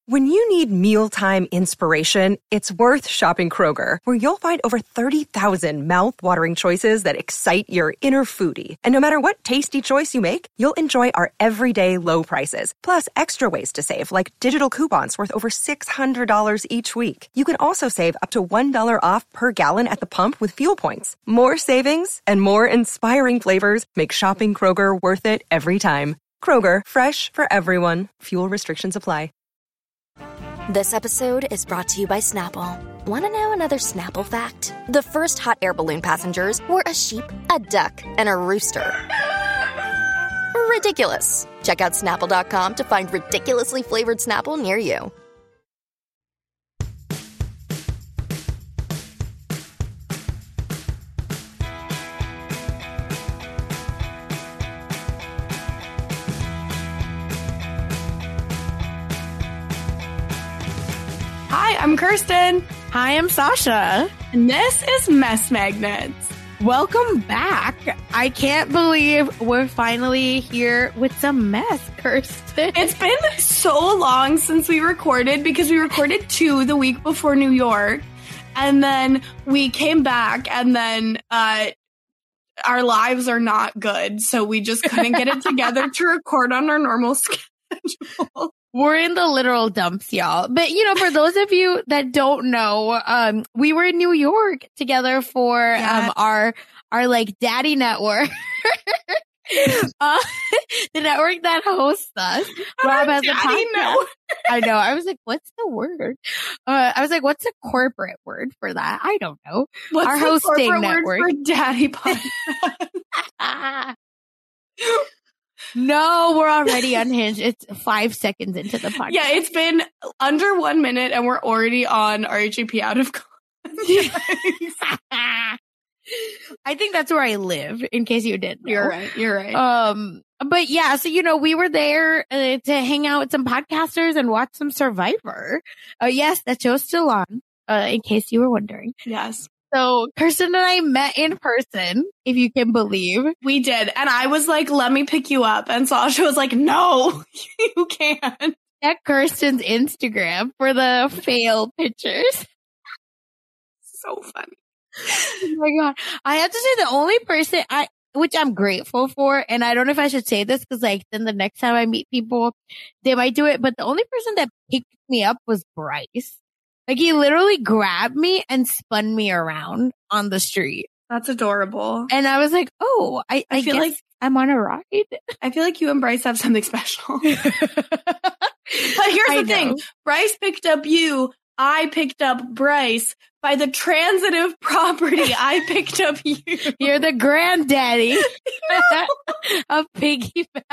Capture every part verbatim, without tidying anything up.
When you need mealtime inspiration, it's worth shopping Kroger, where you'll find over thirty thousand mouth-watering choices that excite your inner foodie. And no matter what tasty choice you make, you'll enjoy our everyday low prices, plus extra ways to save, like digital coupons worth over six hundred dollars each week. You can also save up to one dollar off per gallon at the pump with fuel points. More savings and more inspiring flavors make shopping Kroger worth it every time. Kroger, fresh for everyone. Fuel restrictions apply. This episode is brought to you by Snapple. Want to know another Snapple fact? The first hot air balloon passengers were a sheep, a duck, and a rooster. Ridiculous. Check out Snapple dot com to find ridiculously flavored Snapple near you. Hi, I'm Kirsten. Hi, I'm Sasha. And this is Mess Magnets. Welcome back. I can't believe we're finally here with some mess, Kirsten. It's been so long since we recorded because we recorded two the week before New York. And then we came back and then uh, our lives are not good. So we just couldn't get it together to record on our normal schedule. We're in the literal dumps, y'all. But, you know, for those of you that don't know, um, we were in New York together for yeah. um, our, our like, daddy network. uh, the network that hosts us. Rob has a podcast. I know. I was like, what's the word? Uh, I was like, what's a corporate word for that? I don't know. What's our the hosting corporate network. word for daddy podcast? No, we're already unhinged. It's five seconds into the podcast. Yeah, it's been under one minute and we're already on R H A P out of context. I think that's where I live, in case you didn't know. You're right. You're right. Um, but yeah, so, you know, we were there uh, to hang out with some podcasters and watch some Survivor. Uh, yes, that show's still on, uh, in case you were wondering. Yes. So Kirsten and I met in person, if you can believe. We did. And I was like, let me pick you up. And Sasha was like, no, you can't. Check Kirsten's Instagram for the fail pictures. So funny. Oh my God. I have to say the only person I, which I'm grateful for, and I don't know if I should say this because like then the next time I meet people, they might do it. But the only person that picked me up was Bryce. Like, he literally grabbed me and spun me around on the street. That's adorable. And I was like, oh, I, I, I feel guess like I'm on a ride. I feel like you and Bryce have something special. But here's the I thing. know. Bryce picked up you. I picked up Bryce. By the transitive property, I picked up you. You're the granddaddy No. of piggyback.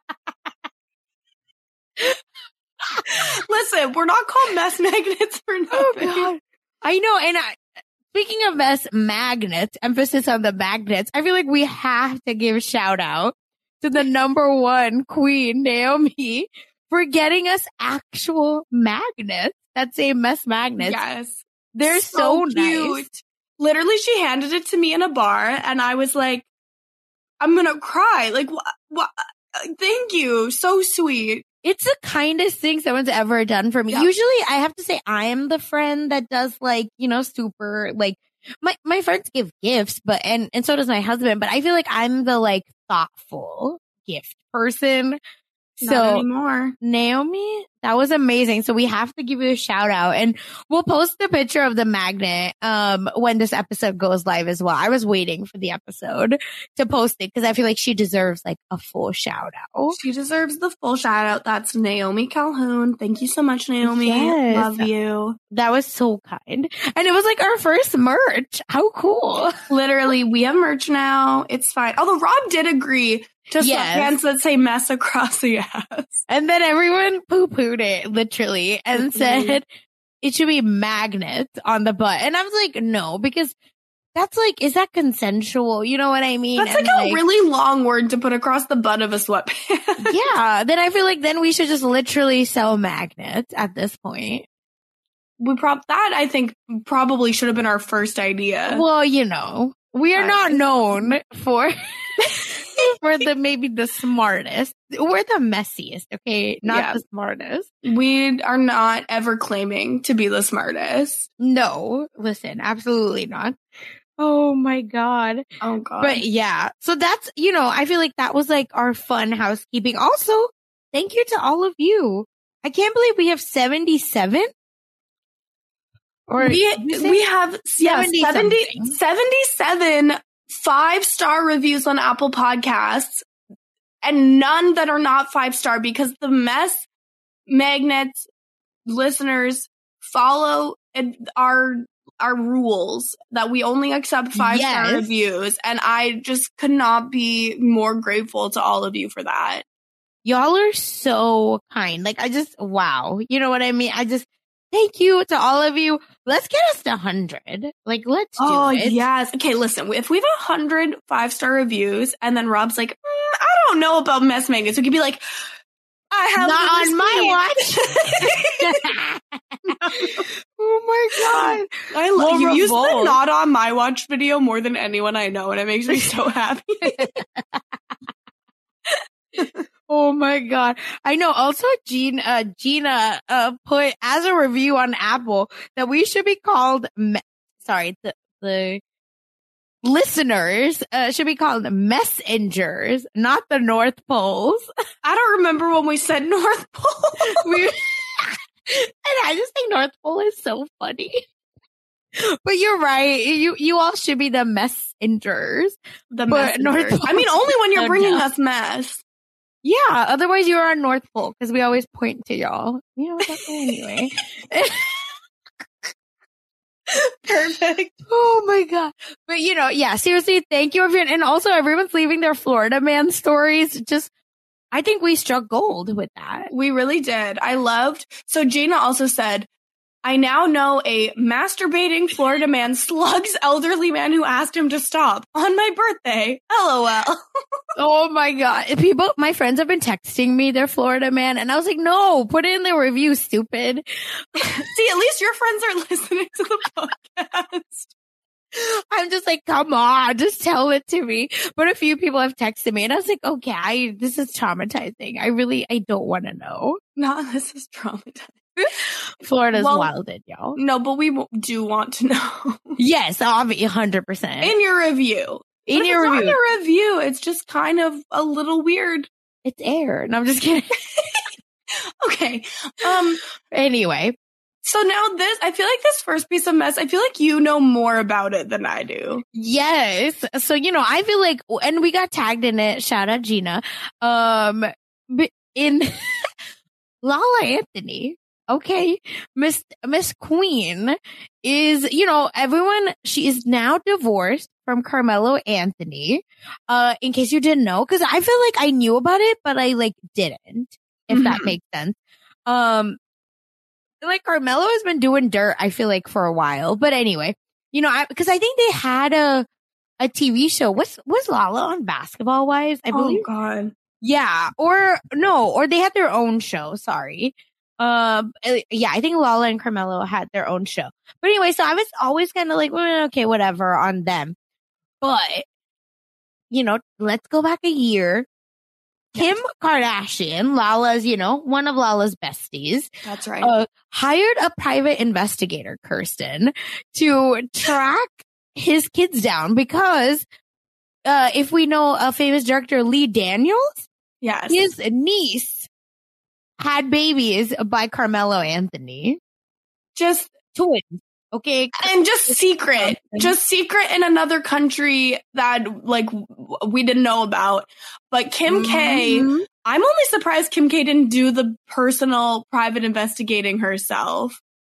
Listen, we're not called mess magnets for nothing. Oh, God. I know. And I, speaking of mess magnets, emphasis on the magnets, I feel like we have to give a shout out to the number one queen, Naomi, for getting us actual magnets that say mess magnets. Yes. They're so, so cute. Nice. Literally, she handed it to me in a bar, and I was like, I'm gonna cry. Like, what? Wh- thank you. So sweet. It's the kindest thing someone's ever done for me. Yeah. Usually I have to say I am the friend that does like, you know, super like my, my friends give gifts, but, and, and so does my husband, but I feel like I'm the like thoughtful gift person. Not So anymore. Naomi, that was amazing. So we have to give you a shout out, and we'll post the picture of the magnet um when this episode goes live as well. I was waiting for the episode to post it because I feel like she deserves like a full shout out. She deserves the full shout out. That's Naomi Calhoun. Thank you so much, Naomi. Yes. Love you. That was so kind. And it was like our first merch. How cool. Literally, we have merch now. It's fine. Although Rob did agree to Yes. sweatpants that say mess across the ass. And then everyone poo-pooed it, literally, and said it should be magnets on the butt. And I was like, no, because that's like, is that consensual? You know what I mean? That's like And, a really long word to put across the butt of a sweatpants. yeah. Then I feel like then we should just literally sell magnets at this point. We prob that I think probably should have been our first idea. Well, you know, we are Right. not known for We're the maybe the smartest. We're the messiest, okay? Not yeah. the smartest. We are not ever claiming to be the smartest. No, listen, absolutely not. Oh my God. Oh God. But yeah, so that's, you know, I feel like that was like our fun housekeeping. Also, thank you to all of you. I can't believe we have seventy-seven. Or we, we have yeah, seventy, seventy-seven five-star reviews on Apple Podcasts and none that are not five-star because the Mess Magnets listeners follow our our rules that we only accept five-star yes. reviews. And I just could not be more grateful to all of you for that. Y'all are so kind. Like, I just, wow. You know what I mean? I just, thank you to all of you. Let's get us to one hundred. Like, let's do oh, it. Oh, yes. Okay, listen. If we have one hundred five-star reviews and then Rob's like, mm, I don't know about Mess Magnets, we could be like, I have not on my watch. Oh my God. I love you. Use the not on my watch video more than anyone I know, and it makes me so happy. Oh my God. I know. Also, Gina, uh, Gina uh, put as a review on Apple that we should be called, me- sorry, the, the listeners uh, should be called messengers, not the North Poles. I don't remember when we said North Pole. we- and I just think North Pole is so funny. But you're right. You you all should be the messengers. The messengers. North Pole, I mean, only when you're bringing us mess. Yeah. Otherwise, you're on North Pole because we always point to y'all. You know what? Anyway. Perfect. Oh my God. But you know, yeah, seriously, thank you everyone. And also everyone's leaving their Florida man stories. Just, I think we struck gold with that. We really did. I loved. So Gina also said, I now know a masturbating Florida man slugs elderly man who asked him to stop on my birthday. LOL. Oh my God. People, my friends have been texting me their Florida man and I was like, no, put it in the review, stupid. See, at least your friends are listening to the podcast. I'm just like, come on, just tell it to me. But a few people have texted me and I was like, okay, I, this is traumatizing. I really, I don't want to know. No, this is traumatizing. Florida's well, wilded, y'all. No, but we do want to know. Yes, obviously, one hundred percent. In your review. In but your it's review. Not your review. It's just kind of a little weird. It's air. And I'm just kidding. Okay. Um. Anyway. So now this, I feel like this first piece of mess, I feel like you know more about it than I do. Yes. So, you know, I feel like, and we got tagged in it. Shout out Gina. Um, in Lala Anthony. Okay. Miss, Miss Queen is, you know, everyone, she is now divorced from Carmelo Anthony. Uh, in case you didn't know, cause I feel like I knew about it, but I like didn't, if mm-hmm. that makes sense. Um, like Carmelo has been doing dirt, I feel like for a while, but anyway, you know, I, cause I think they had a, a T V show. What's, was Lala on Basketball Wives? I believe. Oh God. Yeah. Or no, or they had their own show. Sorry. Um, yeah, I think Lala and Carmelo had their own show. But anyway, so I was always kind of like, well, okay, whatever on them. But, you know, let's go back a year. Kim Kardashian, Lala's, you know, one of Lala's besties. That's right. Uh, hired a private investigator, Kirsten, to track his kids down because, uh, if we know a famous director, Lee Daniels, yes, his niece had babies by Carmelo Anthony. Just twins. Okay. And just secret, just secret in another country that like we didn't know about. But Kim mm-hmm. K, I'm only surprised Kim K didn't do the personal private investigating herself.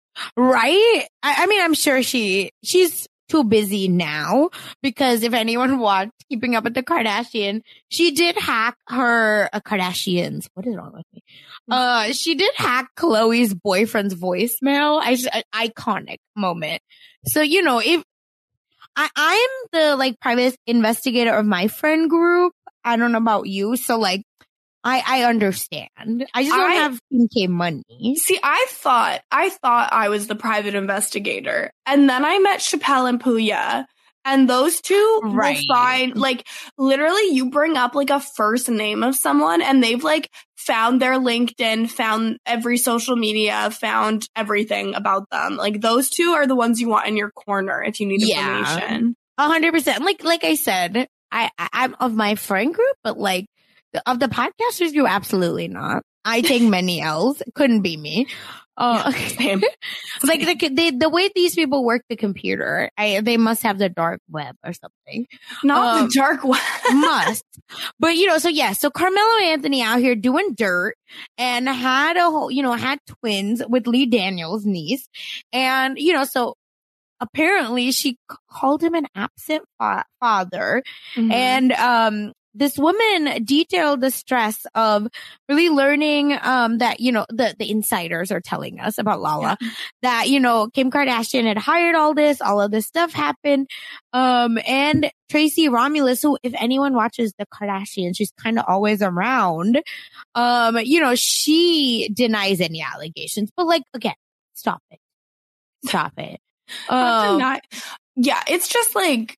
Right? I, I mean, I'm sure she, she's too busy now because if anyone watched Keeping Up with the Kardashian, she did hack her uh, Kardashians. What is wrong with me? Uh, she did hack Khloe's boyfriend's voicemail. I just, an iconic moment. So, you know, if I, I'm the like private investigator of my friend group, I don't know about you. So like, I, I understand. I just don't I, have Kim K money. See, I thought, I thought I was the private investigator. And then I met Chappelle and Puya. And those two Right. will find, like, literally you bring up, like, a first name of someone and they've, like, found their LinkedIn, found every social media, found everything about them. Like, those two are the ones you want in your corner if you need Yeah. information. A hundred percent. Like, like I said, I, I, I'm of my friend group, but like of the podcasters group, absolutely not. I take many L's. Couldn't be me. Uh, Yeah, same. like the, they, the way these people work the computer, I, they must have the dark web or something. Not Um, the dark web. Must. But, you know, so yeah, so Carmelo Anthony out here doing dirt and had a whole, you know, had twins with Lee Daniels' niece. And, you know, so apparently she called him an absent fa- father. Mhm. And, um, this woman detailed the stress of really learning, um, that, you know, the, the insiders are telling us about Lala, Yeah. that, you know, Kim Kardashian had hired all this, all of this stuff happened. Um, and Tracy Romulus, who, if anyone watches the Kardashians, she's kind of always around. Um, you know, she denies any allegations, but like, again, stop it. Stop it. Not Um, deny- yeah, it's just like,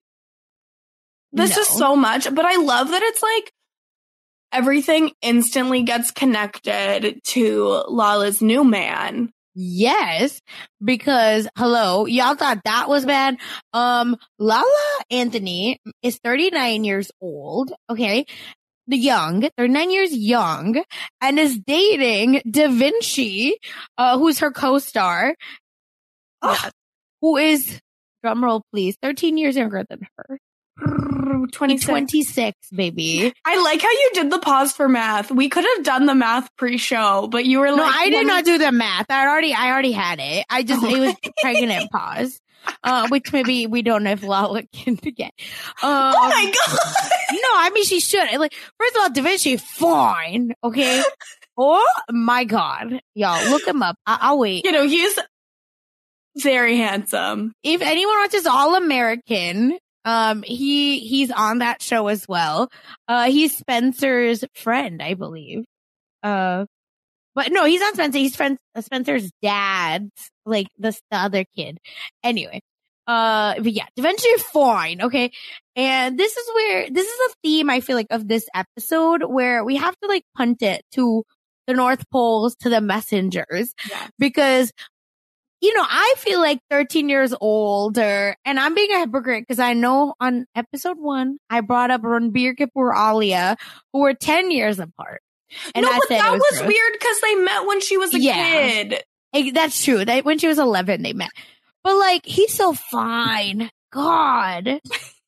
this No. is so much, but I love that it's like everything instantly gets connected to Lala's new man. Yes, because hello, y'all thought that was bad. Um, Lala Anthony is thirty-nine years old. Okay. The young, thirty-nine years young, and is dating Da Vinci, uh, who's her co-star, Yeah. who is, drumroll please, thirteen years younger than her. twenty-six. twenty-six, baby. I like how you did the pause for math. We could have done the math pre-show, but you were No, like, I did when- not do the math. I already, I already had it. I just, it was pregnant pause. Uh, which maybe we don't know if Lala can get. Um, Oh my god! No, I mean, she should. Like, first of all, Da Vinci, fine. Okay. Oh my God. Y'all, look him up. I- I'll wait. You know, he's very handsome. If anyone watches All American, um, he, he's on that show as well. Uh, he's Spencer's friend, I believe. Uh, but no, he's not Spencer. He's friend, Spencer's dad, like the, the other kid. Anyway. Uh, but yeah, Da Vinci, fine. Okay. And this is where, this is a theme, I feel like, of this episode where we have to like punt it to the North Poles, to the messengers, Yeah. because, you know, I feel like thirteen years older, and I'm being a hypocrite because I know on episode one, I brought up Ranbir Kapoor, Alia, who were ten years apart. And no, I but said that it was, was gross. weird because they met when she was a Yeah. kid. Eh, That's true. They, when she was eleven, they met. But like, he's so fine. God.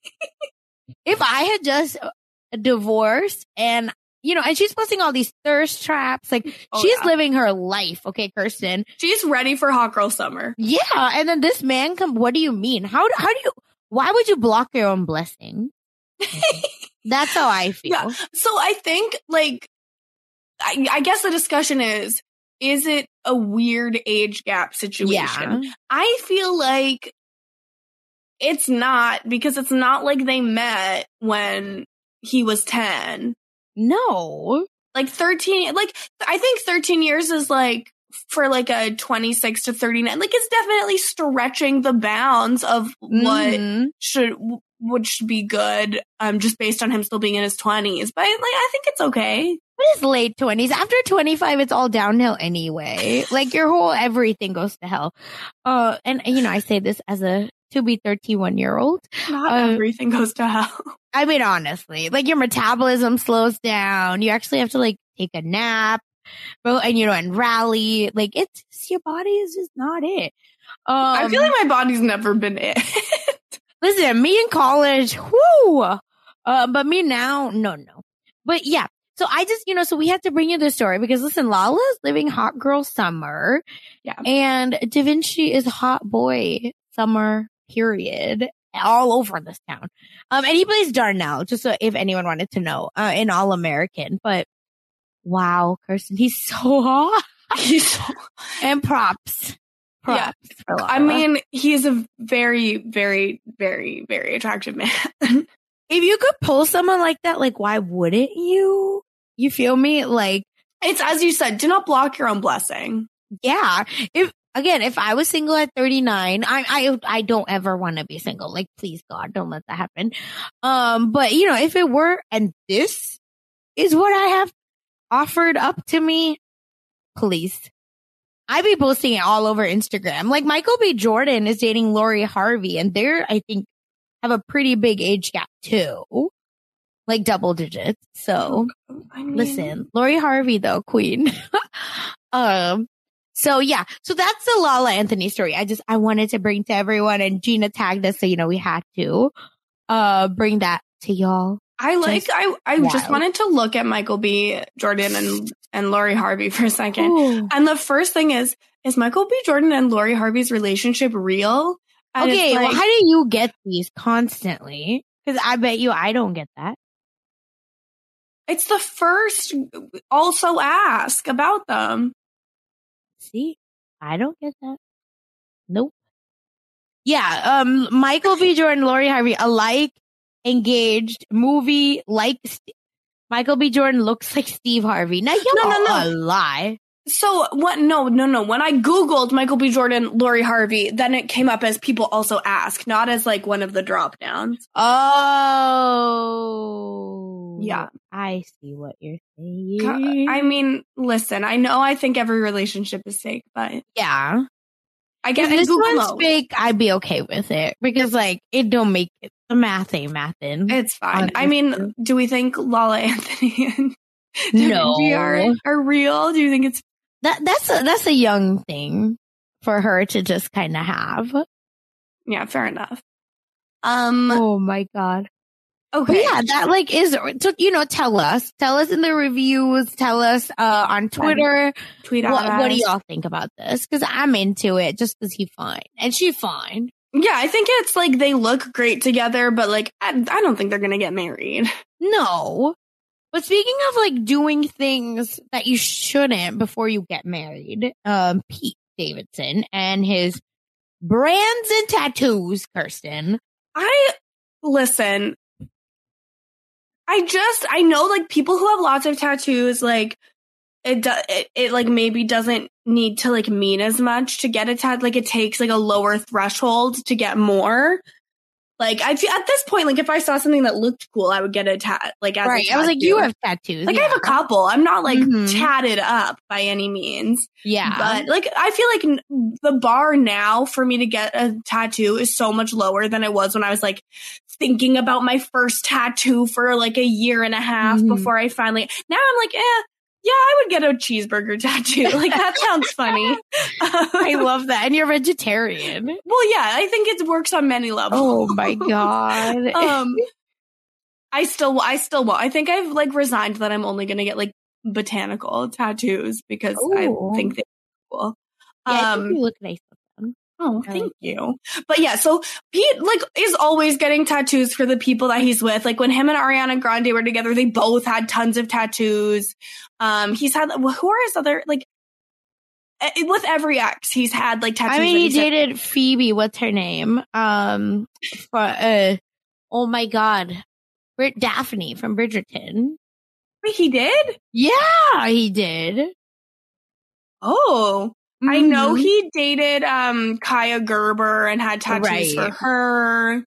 If I had just divorced and, you know, and she's posting all these thirst traps, like Oh, she's yeah. living her life. Okay, Kirsten. She's ready for hot girl summer. Yeah. And then this man come, what do you mean? How, how do you, why would you block your own blessing? That's how I feel. Yeah. So I think, like, I, I guess the discussion is, is it a weird age gap situation? Yeah. I feel like it's not, because it's not like they met when he was ten. No. Like thirteen, like, I think thirteen years is like, for like a twenty-six to thirty-nine, like it's definitely stretching the bounds of what Mhm. should, would should be good, um, just based on him still being in his twenties. But like, I think it's okay. But it's late twenties. After twenty-five, it's all downhill anyway. Like your whole everything goes to hell. Uh, and you know, I say this as a to be thirty-one year old. Not Uh, everything goes to hell. I mean, honestly, like your metabolism slows down. You actually have to like take a nap, bro, and you know, and rally. Like it's your body is just not it. Um, I feel like my body's never been it. listen, me in college, whoo. Uh, but me now, no, no. But yeah. So I just, you know, so we had to bring you this story because listen, Lala's living hot girl summer. Yeah. And Da Vinci is hot boy summer, period, all over this town. Um, and he plays Darnell, just so if anyone wanted to know, uh, in All American. But wow, Kirsten, he's so hot. He's so, And props. Yeah. Props. for I Lala. mean, he's a very, very, very, very attractive man. if you could pull someone like that, like, why wouldn't you? You feel me? Like, It's as you said, do not block your own blessing. yeah. If again, if I was single at thirty-nine, I I I don't ever want to be single. Like, please God, don't let that happen. Um, but you know, if it were, and this is what I have offered up to me, please. I'd be posting it all over Instagram. Like, Michael B. Jordan is dating Lori Harvey, and they're, I think, have a pretty big age gap too. Like double digits. So I mean, listen, Lori Harvey though, queen. um, so yeah, so that's the Lala Anthony story. I just, I wanted to bring to everyone, and Gina tagged us. So, you know, we had to, uh, bring that to y'all. I like, Just I, I wild. just wanted to look at Michael B. Jordan and, and Lori Harvey for a second. Ooh. And the first thing is, is Michael B. Jordan and Lori Harvey's relationship real? And Okay, it's well, like- how do you get these constantly? Because I bet you I don't get that. It's the first also ask about them. See, I don't get that. Nope. Yeah, um, Michael B. Jordan, Lori Harvey, alike, engaged, movie, like, St- Michael B. Jordan looks like Steve Harvey. Now, you No, no, no. a lie. So what? No, no, no. When I Googled Michael B. Jordan, Lori Harvey, then it came up as people also ask, not as like one of the drop downs. Oh. Yeah. I see what you're saying. I mean, listen, I know I think every relationship is fake, but yeah. I If guess this Google one's knows. fake, I'd be okay with it. Because, like, it don't make it. The math ain't mathin'. It's fine. I Honestly. mean, do we think Lala Anthony and No. Devin G are, are real? Do you think it's That that's a, that's a young thing for her to just kind of have. yeah? Fair enough. Um. Oh my god. But Okay. yeah, that like is so, you know, tell us, tell us in the reviews, tell us uh on Twitter. Tweet out. What, what do us. y'all think about this? Because I'm into it, just because he's fine and she fine. Yeah, I think it's like they look great together, but like I, I don't think they're gonna get married. No. But speaking of like doing things that you shouldn't before you get married, um, Pete Davidson and his brands and tattoos, Kirsten. I listen. I just I know like people who have lots of tattoos, like it do, it, it like maybe doesn't need to like mean as much to get a tat. Like it takes like a lower threshold to get more. Like I feel at this point, like if I saw something that looked cool, I would get a tat. Like as a Right. I was like, tattoo. you have tattoos. Like yeah. I have a couple. I'm not like Mhm. tatted up by any means. Yeah. But like I feel like n- the bar now for me to get a tattoo is so much lower than it was when I was like thinking about my first tattoo for like a year and a half Mhm. before I finally. Now I'm like, eh, yeah, I would get a cheeseburger tattoo. Like that sounds funny. I love that. And you're vegetarian. Well, yeah, I think it works on many levels. Oh my God. um, I still, I still won't. I think I've like resigned that I'm only gonna get like botanical tattoos because Ooh. I think they're cool. Yeah, I um, think you look nice with them. Oh, I thank like you. But yeah, so Pete like is always getting tattoos for the people that he's with. Like when him and Ariana Grande were together, they both had tons of tattoos. Um, he's had who are his other like eh, with every ex, he's had like tattoos. I mean, that he he's had- dated Phoebe. What's her name? Um, for, uh, oh my God. Brit Daphne from Bridgerton. Wait, he did? Yeah, he did. Oh, I know Mhm. he dated um Kaya Gerber and had tattoos Right. for her.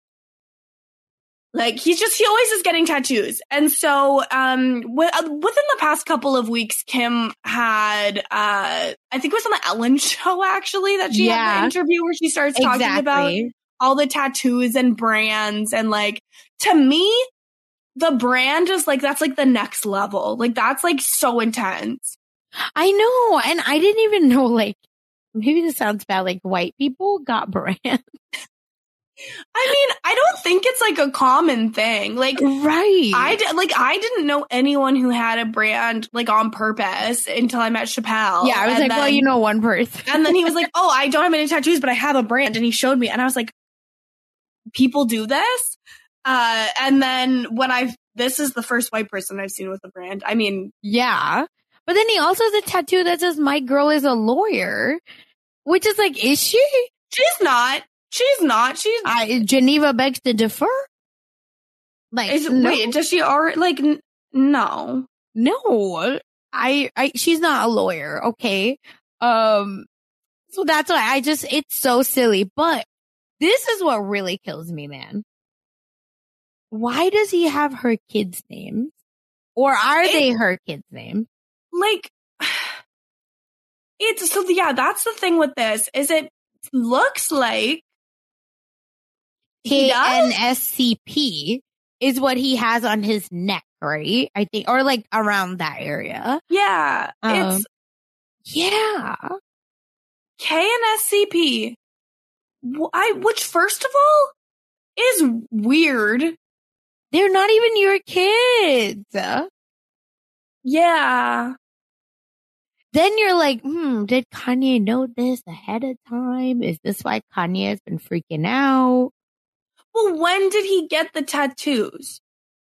Like he's just he always is getting tattoos. And so um w- uh, within the past couple of weeks Kim had uh I think it was on the Ellen show actually that she had Yeah. the interview where she starts talking about Exactly. all the tattoos and brands and like to me the brand is like that's like the next level. Like that's like so intense. I know. And I didn't even know, like, maybe this sounds bad, like, white people got brands. I mean, I don't think it's like a common thing. Like Right. I did, like I didn't know anyone who had a brand like on purpose until I met Chappelle. yeah, I was And like, well, then- you know one person. And then he was like, "Oh, I don't have any tattoos, but I have a brand," and he showed me, and I was like, "People do this." Uh, and then when I this is the first white person I've seen with a brand. I mean, Yeah. But then he also has a tattoo that says, my girl is a lawyer, which is like, is she? she's not. She's not. She's. I, Geneva begs to differ. Like, Is, no, Wait, does she already like? N- no. no, I, I, she's not a lawyer. Okay. Um, So that's why I just, it's so silly. But this is what really kills me, man. Why does he have her kids' names? Or are it, they her kids' names? Like, it's, so yeah, that's the thing with this, is it looks like K N S C P is what he has on his neck, right? I think, or like around that area. Yeah. Um, it's, yeah. K N S C P, I, which first of all is weird. They're not even your kids. Yeah. Then you're like, hmm, did Kanye know this ahead of time? Is this why Kanye has been freaking out? Well, when did he get the tattoos?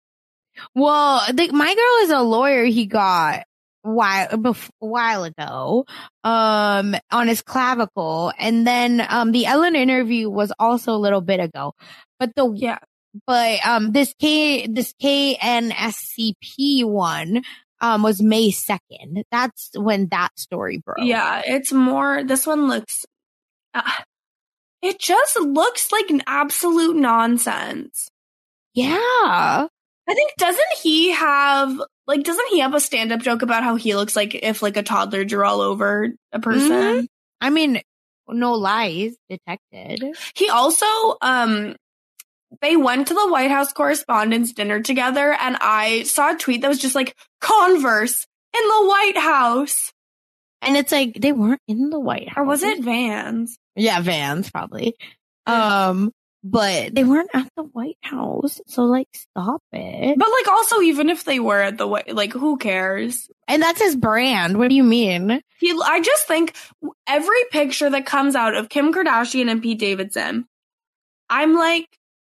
Well, the, My Girl is a lawyer he got while bef- a while ago, um, on his clavicle, and then um, the Ellen interview was also a little bit ago. But the yeah, but um, this K this K N S C P one um was May second. That's when that story broke. Yeah, it's more. This one looks. Uh, it just looks like an absolute nonsense. Yeah. I think, doesn't he have, like, doesn't he have a stand-up joke about how he looks like if, like, a toddler drew all over a person? Mm-hmm. I mean, no lies detected. He also, um, they went to the White House Correspondents' Dinner together, and I saw a tweet that was just like, Converse in the White House. And it's like, they weren't in the White House. Or was it Vans? Yeah, Vans, probably. Um... But they weren't at the White House, so, like, stop it. But, like, also, even if they were at the White, like, who cares? And that's his brand. What do you mean? He, I just think every picture that comes out of Kim Kardashian and Pete Davidson, I'm like,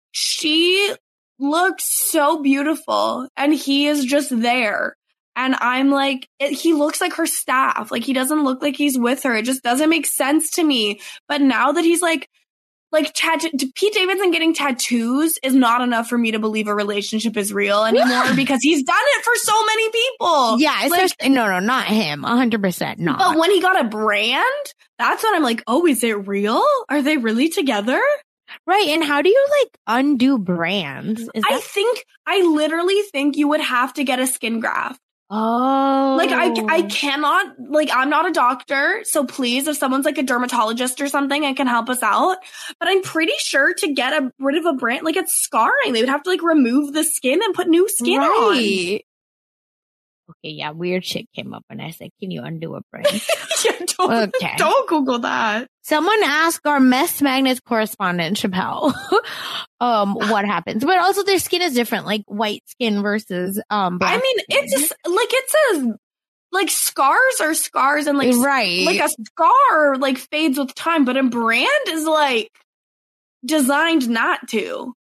she looks so beautiful, and he is just there. And I'm like, it, he looks like her staff. Like, he doesn't look like he's with her. It just doesn't make sense to me. But now that he's, like, Like, tat- Pete Davidson getting tattoos is not enough for me to believe a relationship is real anymore because he's done it for so many people. Yeah, like, no, no, not him. one hundred percent not. But when he got a brand, that's when I'm like, oh, is it real? Are they really together? Right, and how do you, like, undo brands? Is I that- think, I literally think you would have to get a skin graft. Oh. Like, I, I cannot, like, I'm not a doctor, so please, if someone's like a dermatologist or something, I can help us out. But I'm pretty sure to get a, rid of a brand, like, it's scarring. They would have to, like, remove the skin and put new skin right. on. Okay, yeah, weird shit came up and I said, can you undo a brand? yeah, don't, okay. don't Google that. Someone asked our Mess Magnets correspondent, Chappelle, um, what happens. But also their skin is different, like white skin versus um black I mean, skin. it's a, like, it's a, like, scars are scars and, like, right. like a scar, like, fades with time, but a brand is, like, designed not to.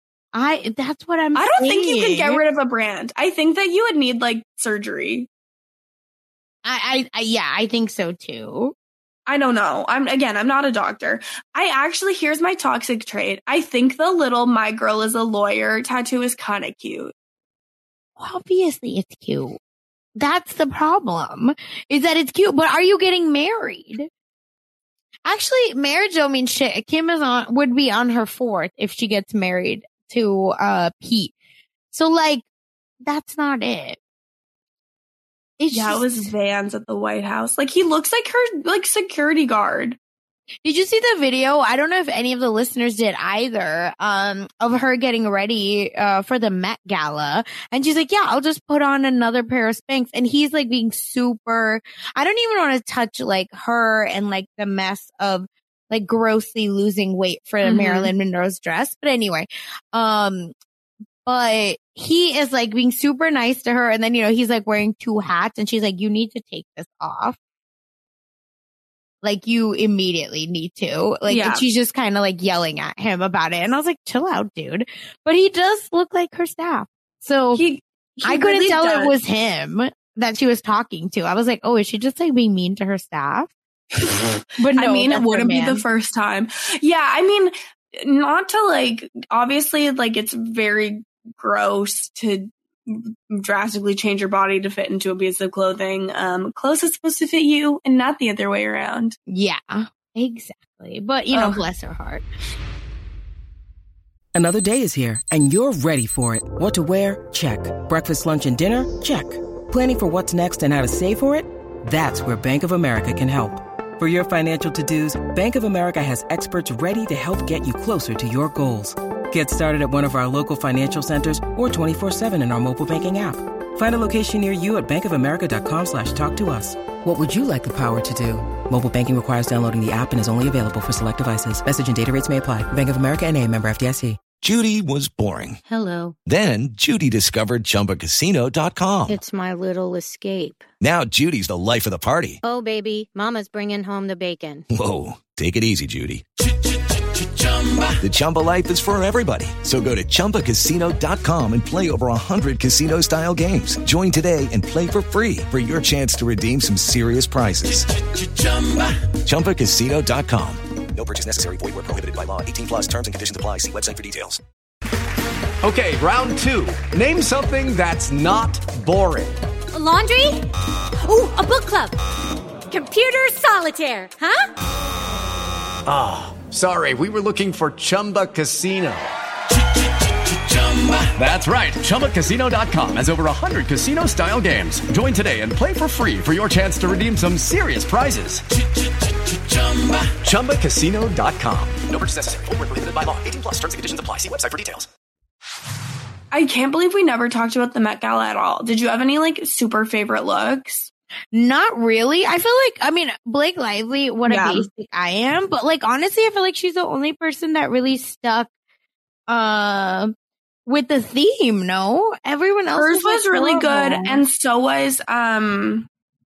I, that's what I'm I don't saying. think you can get rid of a brand. I think that you would need, like, surgery. I, I, I, yeah, I think so too. I don't know. I'm, again, I'm not a doctor. I actually, here's my toxic trait. I think the little "My Girl is a Lawyer" tattoo is kind of cute. Obviously it's cute. That's the problem, is that it's cute, but are you getting married? Actually, marriage don't mean shit. Kim is on, would be on her fourth if she gets married to uh Pete. So, like, that's not it. It's yeah, just, it was Vans at the White House. Like, he looks like her, like, security guard. Did you see the video? I don't know if any of the listeners did either, um, of her getting ready, uh, for the Met Gala. And she's like, yeah, I'll just put on another pair of Spanx. And he's like being super, I don't even want to touch like her and like the mess of like grossly losing weight for Mm-hmm. Marilyn Monroe's dress. But anyway, um, but he is like being super nice to her. And then, you know, he's like wearing two hats and she's like, you need to take this off. Like, you immediately need to. Like, Yeah. and she's just kind of like yelling at him about it. And I was like, chill out, dude. But he does look like her staff. So He, he I couldn't really tell does. it was him that she was talking to. I was like, oh, is she just like being mean to her staff? But no, I mean, it that's her wouldn't be man. the first time. Yeah, I mean, not to like, obviously, like, it's very gross to drastically change your body to fit into a piece of clothing. Um, clothes is supposed to fit you and not the other way around. Yeah. Exactly. But, you know, Ugh. bless her heart. Another day is here, and you're ready for it. What to wear? Check. Breakfast, lunch, and dinner? Check. Planning for what's next and how to save for it? That's where Bank of America can help. For your financial to-dos, Bank of America has experts ready to help get you closer to your goals. Get started at one of our local financial centers or twenty-four seven in our mobile banking app. Find a location near you at bankofamerica.com slash talk to us. What would you like the power to do? Mobile banking requires downloading the app and is only available for select devices. Message and data rates may apply. Bank of America N A, member F D I C. Judy was boring. Hello. Then Judy discovered Chumba Casino dot com. It's my little escape. Now Judy's the life of the party. Oh, baby, mama's bringing home the bacon. Whoa, take it easy, Judy. The Chumba life is for everybody. So go to Chumba Casino dot com and play over one hundred casino-style games. Join today and play for free for your chance to redeem some serious prizes. Chumba Casino dot com. No purchase necessary. Void where prohibited by law. eighteen plus terms and conditions apply. See website for details. Okay, round two. Name something that's not boring. A laundry? Ooh, a book club. Computer solitaire, huh? Ah, oh, sorry. We were looking for Chumba Casino. That's right. Chumba Casino dot com has over one hundred casino-style games. Join today and play for free for your chance to redeem some serious prizes. Chumba Casino dot com. No purchase necessary. Void where prohibited by law. eighteen plus terms and conditions apply. See website for details. I can't believe we never talked about the Met Gala at all. Did you have any like super favorite looks? Not really. I feel like, I mean, Blake Lively, what Yeah. a basic I am. But like, honestly, I feel like she's the only person that really stuck uh, with the theme, no? Everyone else Hers was, like, was really good, horrible. and so was um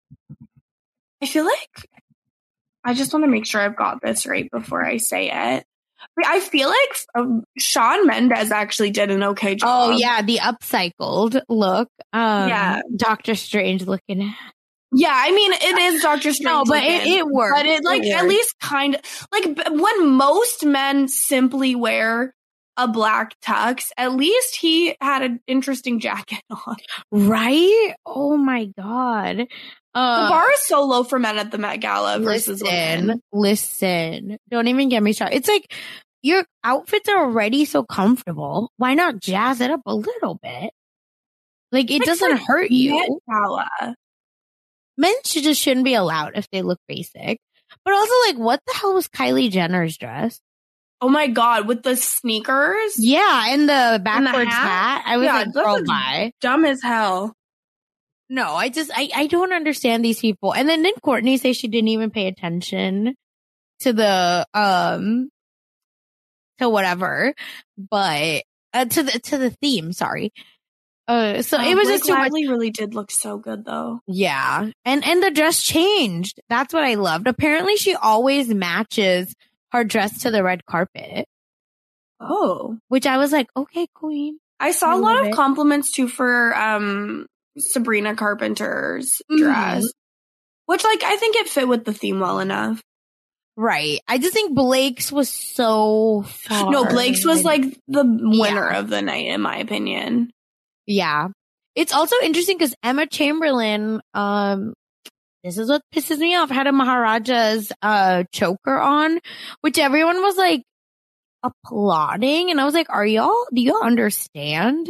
I feel like I just want to make sure I've got this right before I say it. But I feel like um, Shawn Mendes actually did an okay job. Oh, yeah, the upcycled look. Um, Yeah. Doctor Strange looking. Yeah, I mean, it is Doctor Strange. No, but it, looking, it worked. But it, like, It at worked. least kind of, like, b- when most men simply wear a black tux, at least he had an interesting jacket on. Right? Oh, my God. Uh, The bar is so low for men at the Met Gala versus listen, women. listen. Don't even get me started. It's like your outfits are already so comfortable. Why not jazz it up a little bit? Like, it Like, doesn't for hurt you. Met Gala. Men should just shouldn't be allowed if they look basic. But also, like, what the hell was Kylie Jenner's dress? Oh my God, with the sneakers? Yeah, and the backwards hat? hat. I was Yeah, like, that girl, was bye. Dumb as hell. No, I just, I, I don't understand these people. And then didn't Courtney say she didn't even pay attention to the, um, to whatever, but, uh, to the, to the theme, sorry. Uh, so Oh, it was Blake just too much. Lively really did look so good though. Yeah. And, and the dress changed. That's what I loved. Apparently she always matches her dress to the red carpet, Oh. which I was like, okay, queen. I saw I a lot love of it. compliments too for um Sabrina Carpenter's Mhm. dress. Which like I think it fit with the theme well enough. Right. I just think Blake's was so far. No, Blake's was like the winner Yeah. of the night in my opinion. Yeah. It's also interesting because Emma Chamberlain, um, this is what pisses me off, had a Maharaja's uh choker on, which everyone was like applauding. And I was like, are y'all, do y'all understand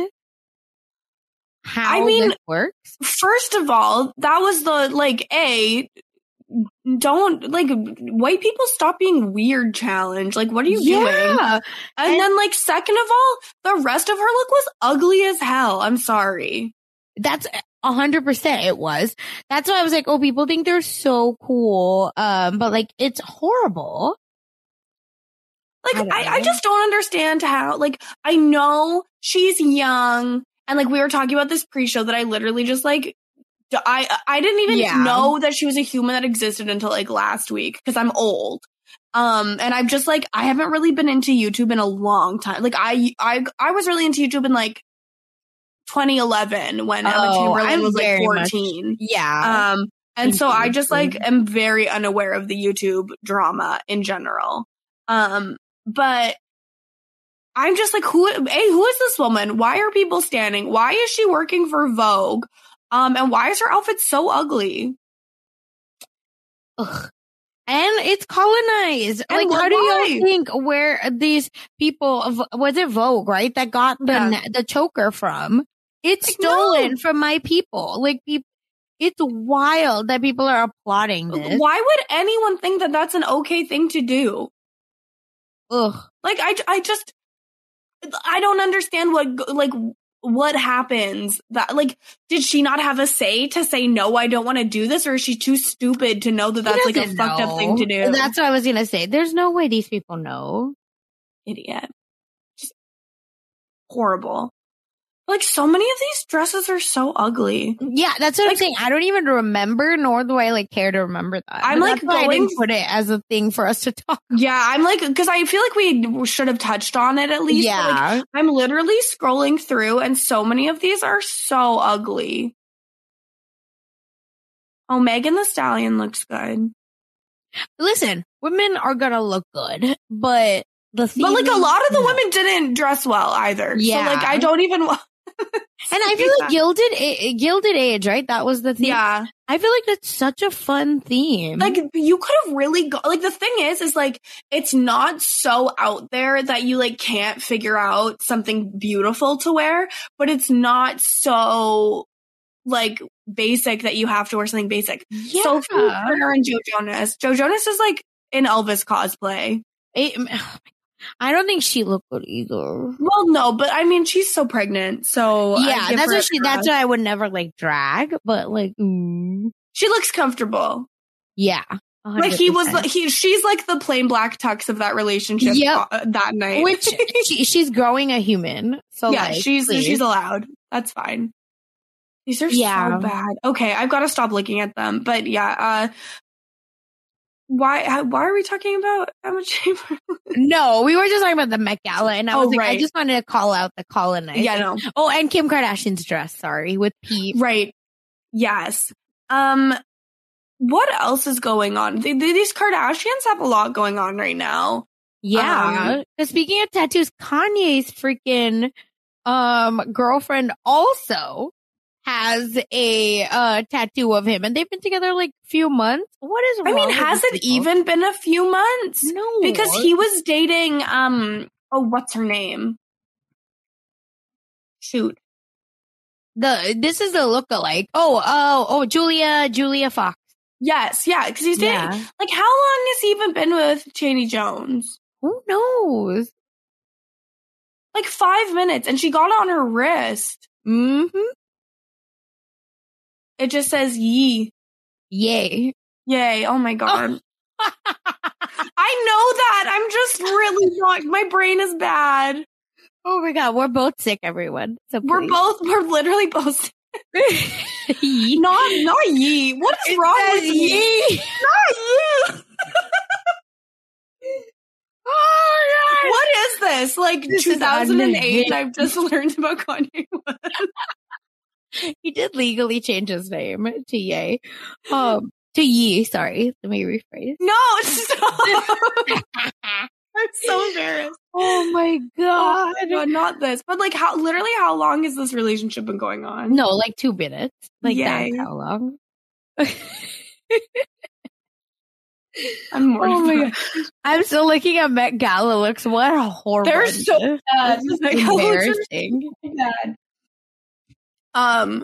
how I mean, this works? First of all, that was the like a don't like white people stop being weird challenge. Like what are you doing? Yeah. And, And- then like second of all, the rest of her look was ugly as hell. I'm sorry. That's a hundred percent it was. That's why I was like, oh, people think they're so cool. Um, but like, it's horrible. Like, I don't I, I know. just don't understand how, like, I know she's young and like we were talking about this pre-show that I literally just like, d- I, I didn't even Yeah. know that she was a human that existed until like last week because I'm old. Um, and I'm just like, I haven't really been into YouTube in a long time. Like I, I, I was really into YouTube in like twenty eleven when Emma Oh, Chamberlain I'm was like very much- fourteen. Yeah. Um, and so I just like Interesting. am very unaware of the YouTube drama in general. Um, but I'm just like, who, A, who is this woman? Why are people standing? Why is she working for Vogue? Um, and why is her outfit so ugly? Ugh. And it's colonized. And like, how do why? you think where these people, was it Vogue, right? That got the Yeah. the choker from? It's Like, stolen no. from my people. Like, people, it's wild that people are applauding this. Why would anyone think that that's an okay thing to do? Ugh. Like, I, I just, I don't understand what, like, what happens that, like, did she not have a say to say, no, I don't want to do this? Or is she too stupid to know that that's like a doesn't fucked up know. thing to do? That's what I was going to say. There's no way these people know. Idiot. Just horrible. Like, so many of these dresses are so ugly. Yeah, that's what Like- I'm saying. I don't even remember, nor do I like care to remember that. I'm, But like, that's why I going- didn't put it as a thing for us to talk. Yeah, I'm like, because I feel like we should have touched on it at least. but, Yeah. like, I'm literally scrolling through, and so many of these are so ugly. Oh, Megan Thee Stallion looks good. Listen, women are gonna look good, but the theme But, like, a is- lot of the no. women didn't dress well either. Yeah. So, like, I don't even want. And I feel like Gilded A- Gilded Age, right? That was the theme. Yeah. I feel like that's such a fun theme. Like, you could have really go, like, the thing is, is like, it's not so out there that you, like, can't figure out something beautiful to wear, but it's not so, like, basic that you have to wear something basic. yeah. Sophie Turner and Joe Jonas. Joe Jonas is, like, in Elvis cosplay. It- I don't think she looked good either. Well, no, but I mean, she's so pregnant, so I Yeah, give that's her what a she. pass. That's why I would never like drag, but like, mm, She looks comfortable. yeah, Like, he was, one hundred like, percent. he, she's like the plain black tux of that relationship Yep. uh, that night. Which she, she's growing a human, so yeah, like, she's please. she's allowed. That's fine. These are Yeah. so bad. Okay, I've got to stop looking at them. But yeah, uh, why how- why are we talking about Emma Chamberlain? No, we were just talking about the Met Gala, and I was Oh, like, I right. just wanted to call out the colonized. Yeah, no, Oh, and Kim Kardashian's dress. Sorry, with Pete. right. Yes. Um, what else is going on? Th- th- These Kardashians have a lot going on right now. Yeah. Um, 'Cause speaking of tattoos, Kanye's freaking um girlfriend also has a uh tattoo of him, and they've been together like a few months. What is? I wrong mean, with has these it people? even been a few months? No, Because he was dating, um, oh, what's her name? Shoot. the this is the lookalike. Oh, oh, oh, Julia, Julia Fox. Yes, yeah, because he's dating. Yeah. Like, how long has he even been with Chaney Jones? Who knows? Like five minutes, and she got it on her wrist. Mm-hmm. It just says "yee." Yay. Yay! Oh my god. I know that. I'm just really not. My brain is bad. Oh my god, we're both sick, everyone. So We're please. both. We're literally both. Yee. Not not yee. What is It wrong says with yee? yee. Not yee. Oh What is this? Like This is two thousand eight, and unhinged. I've just learned about Kanye West. He did legally change his name to Ye. Um, to Yee, sorry. Let me rephrase. No, stop. I'm so embarrassed. Oh my god. Oh, no, not this. But like, how literally, how long has this relationship been going on? No, like two minutes. Like Yay. that's how long. I'm more. Oh my god. I'm still looking at Met Gala looks. What a horrible. They're so bad. This is Like, how much are embarrassing. bad. Um,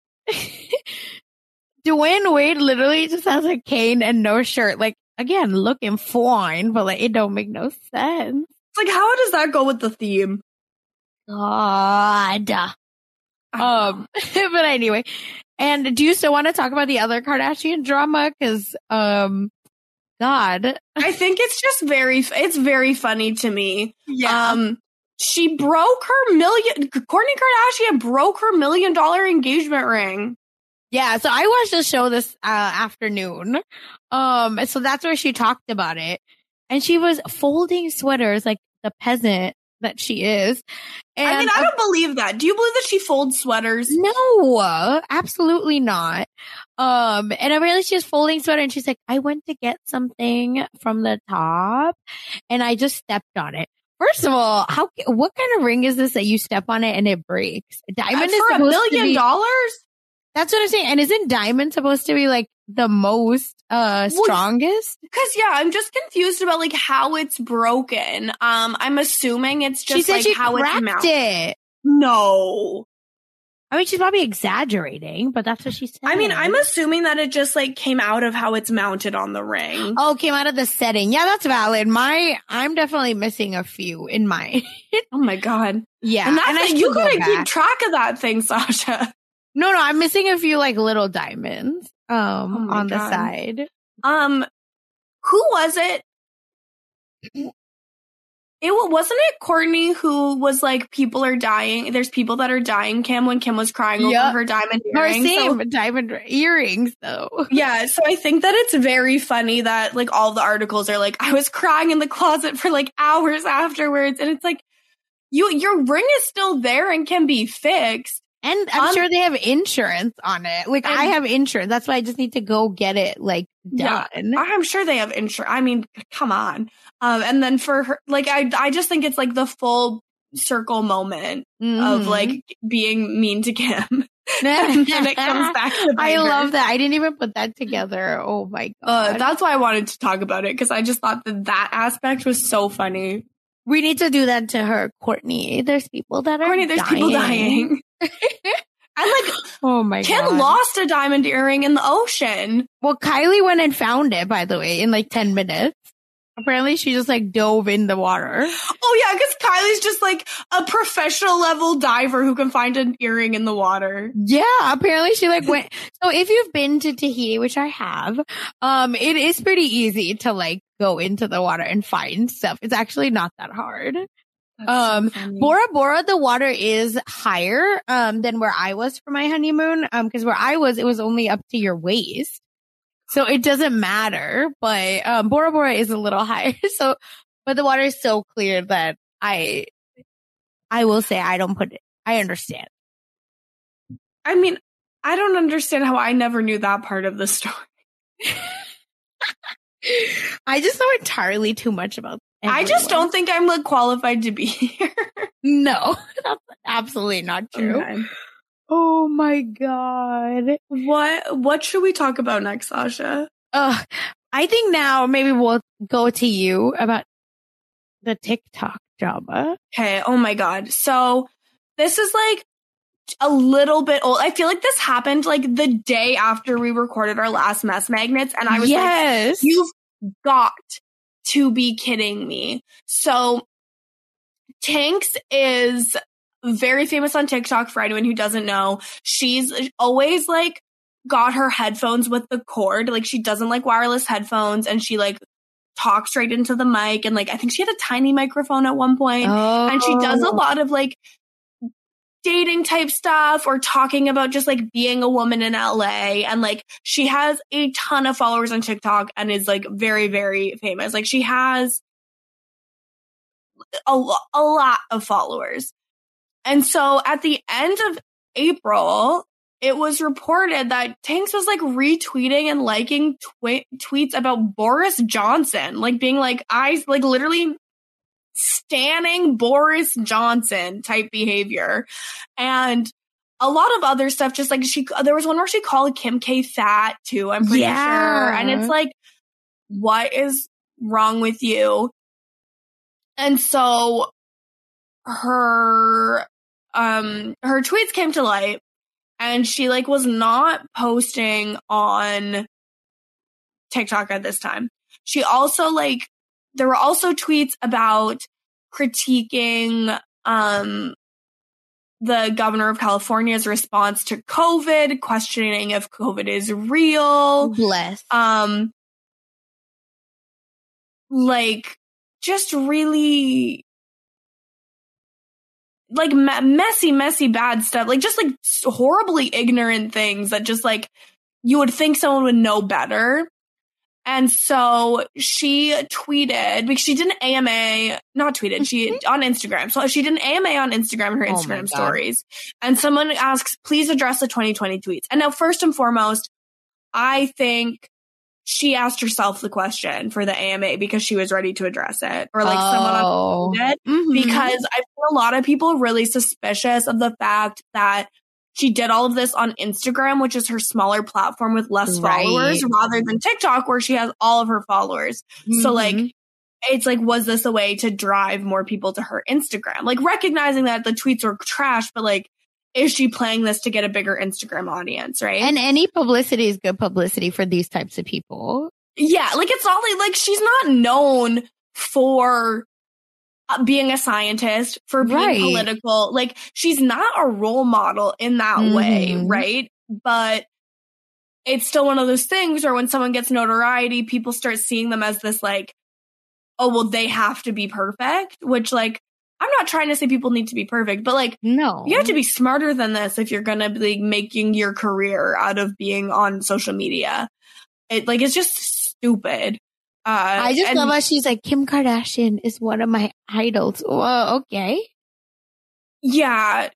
Dwayne Wade literally just has a cane and no shirt. Like, again, looking fine, but like, it don't make no sense. it's like, how does that go with the theme? God. Um, but anyway, and do you still want to talk about the other Kardashian drama? Cause, um, God. I think it's just very, it's very funny to me. Um, she broke her million, Kourtney Kardashian broke her million dollar engagement ring. Yeah. So I watched the show this uh, afternoon. Um, so that's where she talked about it. And she was folding sweaters like the peasant that she is. And I mean, I don't believe that. Do you believe that she folds sweaters? No, absolutely not. Um, and apparently she's folding sweater and she's like, I went to get something from the top and I just stepped on it. First of all, how, what kind of ring is this that you step on it and it breaks? Diamond Uh, is for a supposed to million be- dollars? That's what I'm saying. And isn't diamond supposed to be like the most uh Well, strongest. Because yeah, I'm just confused about like how it's broken. Um, I'm assuming it's just She said like she how it's cracked mounted. it. No. I mean, she's probably exaggerating, but that's what she said. I mean, I'm assuming that it just like came out of how it's mounted on the ring. Oh, came out of the setting. Yeah, that's valid. My, I'm definitely missing a few in mine. Oh my god. Yeah, And that's and I like, should you go gotta keep back. track of that thing, Sasha. No, no, I'm missing a few like little diamonds um Oh my on the God. side. Um, who was it? It wa- wasn't it Courtney who was like, people are dying. There's people that are dying, Kim, when Kim was crying Yep. over her diamond Or earrings. same So- diamond earrings though. yeah, so I think that it's very funny that like all the articles are like, I was crying in the closet for like hours afterwards, and it's like, you your ring is still there and can be fixed. And I'm Um, sure they have insurance on it. Like I and- have insurance. That's why I just need to go get it like Yeah, done. I'm sure they have insurance. I mean, come on. Um, and then for her, like, I, I just think it's like the full circle moment of Mhm. like being mean to Kim. And then it comes back to bite I her. love that. I didn't even put that together. Oh my Uh, god. that's why I wanted to talk about it, because I just thought that that aspect was so funny. We need to do that to her, Courtney. There's people that are Courtney, there's dying. people dying. And like, Oh my Kim god. lost a diamond earring in the ocean. Well, Kylie went and found it, by the way, in like ten minutes. Apparently she just like dove in the water. Oh yeah, because Kylie's just like a professional level diver who can find an earring in the water. Yeah, apparently she like went. So if you've been to Tahiti, which I have, um, it is pretty easy to like go into the water and find stuff. It's actually not that hard. Um, Bora Bora, the water is higher, um, than where I was for my honeymoon. Um, cause where I was, it was only up to your waist. So it doesn't matter, but, um, Bora Bora is a little higher. So, but the water is so clear that I, I will say I don't put it, I understand. I mean, I don't understand how I never knew that part of the story. I just know entirely too much about I just everyone. don't think I'm like qualified to be here. No, that's absolutely not true. Okay. Oh my god. What what should we talk about next, Sasha? Uh, I think now maybe we'll go to you about the TikTok drama. Okay, oh my god. So this is like a little bit old. I feel like this happened like the day after we recorded our last Mess Magnets, and I was Yes. like, you've got to be kidding me. So Tanks is very famous on TikTok, for anyone who doesn't know. She's always like got her headphones with the cord. Like she doesn't like wireless headphones, and she like talks right into the mic, and like I think she had a tiny microphone at one point. Oh. And she does a lot of like dating type stuff, or talking about just like being a woman in L A. And like she has a ton of followers on TikTok and is like very, very famous. Like she has a, lo- a lot of followers. And so at the end of April, it was reported that Tanks was like retweeting and liking twi- tweets about Boris Johnson, like being like, I like literally standing Boris Johnson type behavior. And a lot of other stuff, just like she, there was one where she called Kim K fat too, I'm pretty Yeah. sure. And it's like, what is wrong with you? And so her, um, her tweets came to light, and she like was not posting on TikTok at this time. She also like, there were also tweets about critiquing um, the governor of California's response to COVID, questioning if COVID is real. Bless. Um, like, just really, like, me- messy, messy, bad stuff. Like, just, like, horribly ignorant things that just, like, you would think someone would know better. And so she tweeted, because she did an A M A, not tweeted, she on Instagram. So she did an A M A on Instagram in her Oh my Instagram God. stories. And someone asks, please address the twenty twenty tweets. And now, first and foremost, I think she asked herself the question for the A M A because she was ready to address it. Or like someone Oh. on it. Mhm. Because I've seen a lot of people really suspicious of the fact that she did all of this on Instagram, which is her smaller platform with less Right. followers, rather than TikTok, where she has all of her followers. Mm-hmm. So like, it's like, was this a way to drive more people to her Instagram? Like, recognizing that the tweets were trash, but like, is she playing this to get a bigger Instagram audience, right? And any publicity is good publicity for these types of people. Yeah, like, it's not like, like she's not known for uh, being a scientist, for being Right. political. Like, she's not a role model in that Mhm. way, right? But it's still one of those things where when someone gets notoriety, people start seeing them as this like, oh, well, they have to be perfect, which like, I'm not trying to say people need to be perfect, but like, No. you have to be smarter than this if you're going to be making your career out of being on social media. It like, it's just stupid. Uh, I just and- love how she's like, Kim Kardashian is one of my idols. Well, okay. Yeah.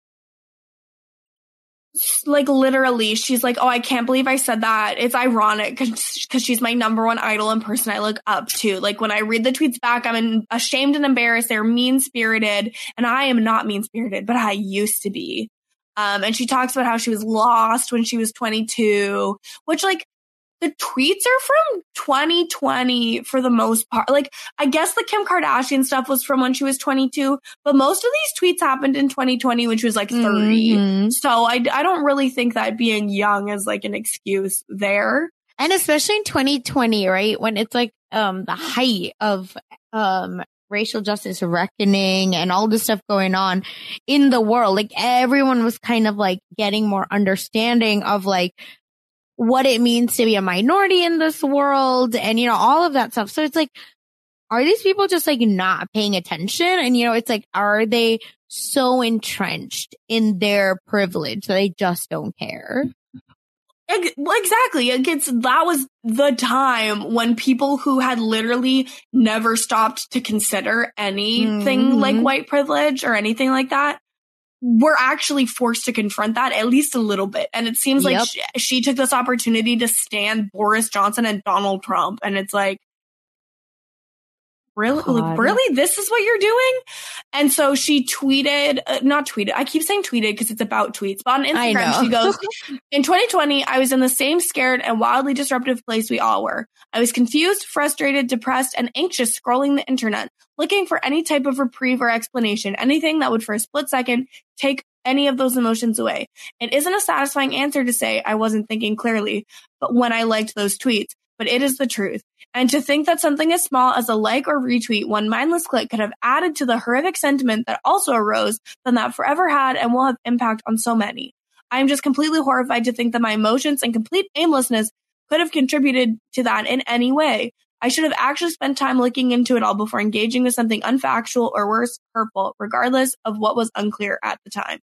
Like, literally, she's like, oh, I can't believe I said that. It's ironic because she's my number one idol and person I look up to. Like, when I read the tweets back, I'm in, ashamed and embarrassed. They're mean-spirited, and I am not mean-spirited, but I used to be. Um, and she talks about how she was lost when she was twenty-two, which, like, the tweets are from twenty twenty for the most part. Like, I guess the Kim Kardashian stuff was from when she was twenty-two, but most of these tweets happened in twenty twenty when she was like thirty. Mhm. So I, I don't really think that being young is like an excuse there. And especially in twenty twenty, right? When it's like, um, the height of, um, racial justice reckoning and all this stuff going on in the world. Like, everyone was kind of like getting more understanding of like what it means to be a minority in this world and, you know, all of that stuff. So it's like, are these people just like not paying attention? And, you know, it's like, are they so entrenched in their privilege that they just don't care? Ex- well, exactly. Like, it's, that was the time when people who had literally never stopped to consider anything Mhm. like white privilege or anything like that were actually forced to confront that at least a little bit. And it seems like Yep. she, she took this opportunity to stand Boris Johnson and Donald Trump. And it's like, really? Like, God. really? This is what you're doing? And so she tweeted, uh, not tweeted, I keep saying tweeted because it's about tweets, but on I know. Instagram, she goes, in twenty twenty, I was in the same scared and wildly disruptive place we all were. I was confused, frustrated, depressed, and anxious scrolling the internet, looking for any type of reprieve or explanation, anything that would for a split second take any of those emotions away. It isn't a satisfying answer to say I wasn't thinking clearly, but when I liked those tweets, but it is the truth. And to think that something as small as a like or retweet, one mindless click, could have added to the horrific sentiment that also arose, then that forever had and will have impact on so many. I am just completely horrified to think that my emotions and complete aimlessness could have contributed to that in any way. I should have actually spent time looking into it all before engaging with something unfactual or worse, hurtful, regardless of what was unclear at the time.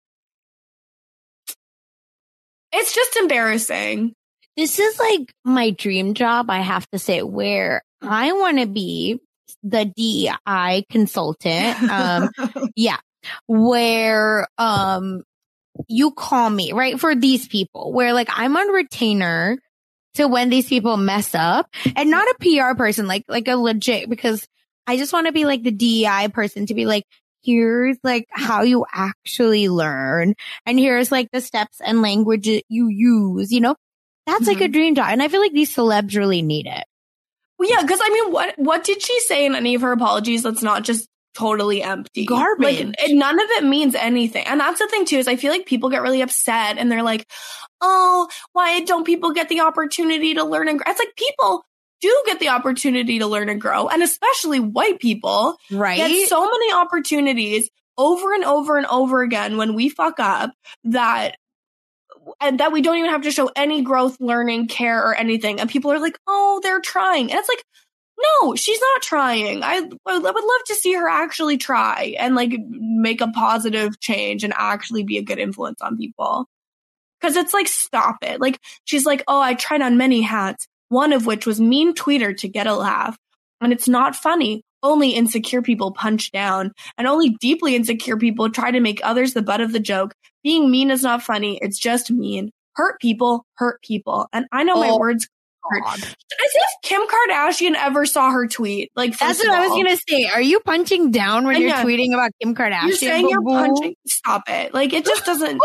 It's just embarrassing. This is like my dream job, I have to say, where I want to be the D E I consultant. Um, yeah, where um, you call me, right, for these people, where like I'm on retainer to when these people mess up, and not a P R person, like like a legit, because I just want to be like the D E I person to be like, here's like how you actually learn, and here's like the steps and language you use, you know. That's like a dream job. And I feel like these celebs really need it. Well, yeah, because I mean, what what did she say in any of her apologies that's not just totally empty? Garbage. Like, it, none of it means anything. And that's the thing, too, is I feel like people get really upset and they're like, oh, why don't people get the opportunity to learn and grow? It's like, people do get the opportunity to learn and grow. And especially white people Right. get so many opportunities over and over and over again when we fuck up that and that we don't even have to show any growth, learning, care, or anything. And people are like, oh, they're trying. And it's like, no, she's not trying. I, I would love to see her actually try and like make a positive change and actually be a good influence on people. Cause it's like, stop it. Like, she's like, oh, I tried on many hats, one of which was mean tweeter to get a laugh. And it's not funny. Only insecure people punch down, and only deeply insecure people try to make others the butt of the joke. Being mean is not funny. It's just mean. Hurt people, hurt people. And I know my Oh, words hurt. As if Kim Kardashian ever saw her tweet. Like, That's first what of I was all. going to say. Are you punching down when And you're yeah, tweeting about Kim Kardashian? You're saying you're boo-boo? punching. Stop it. Like, it just doesn't.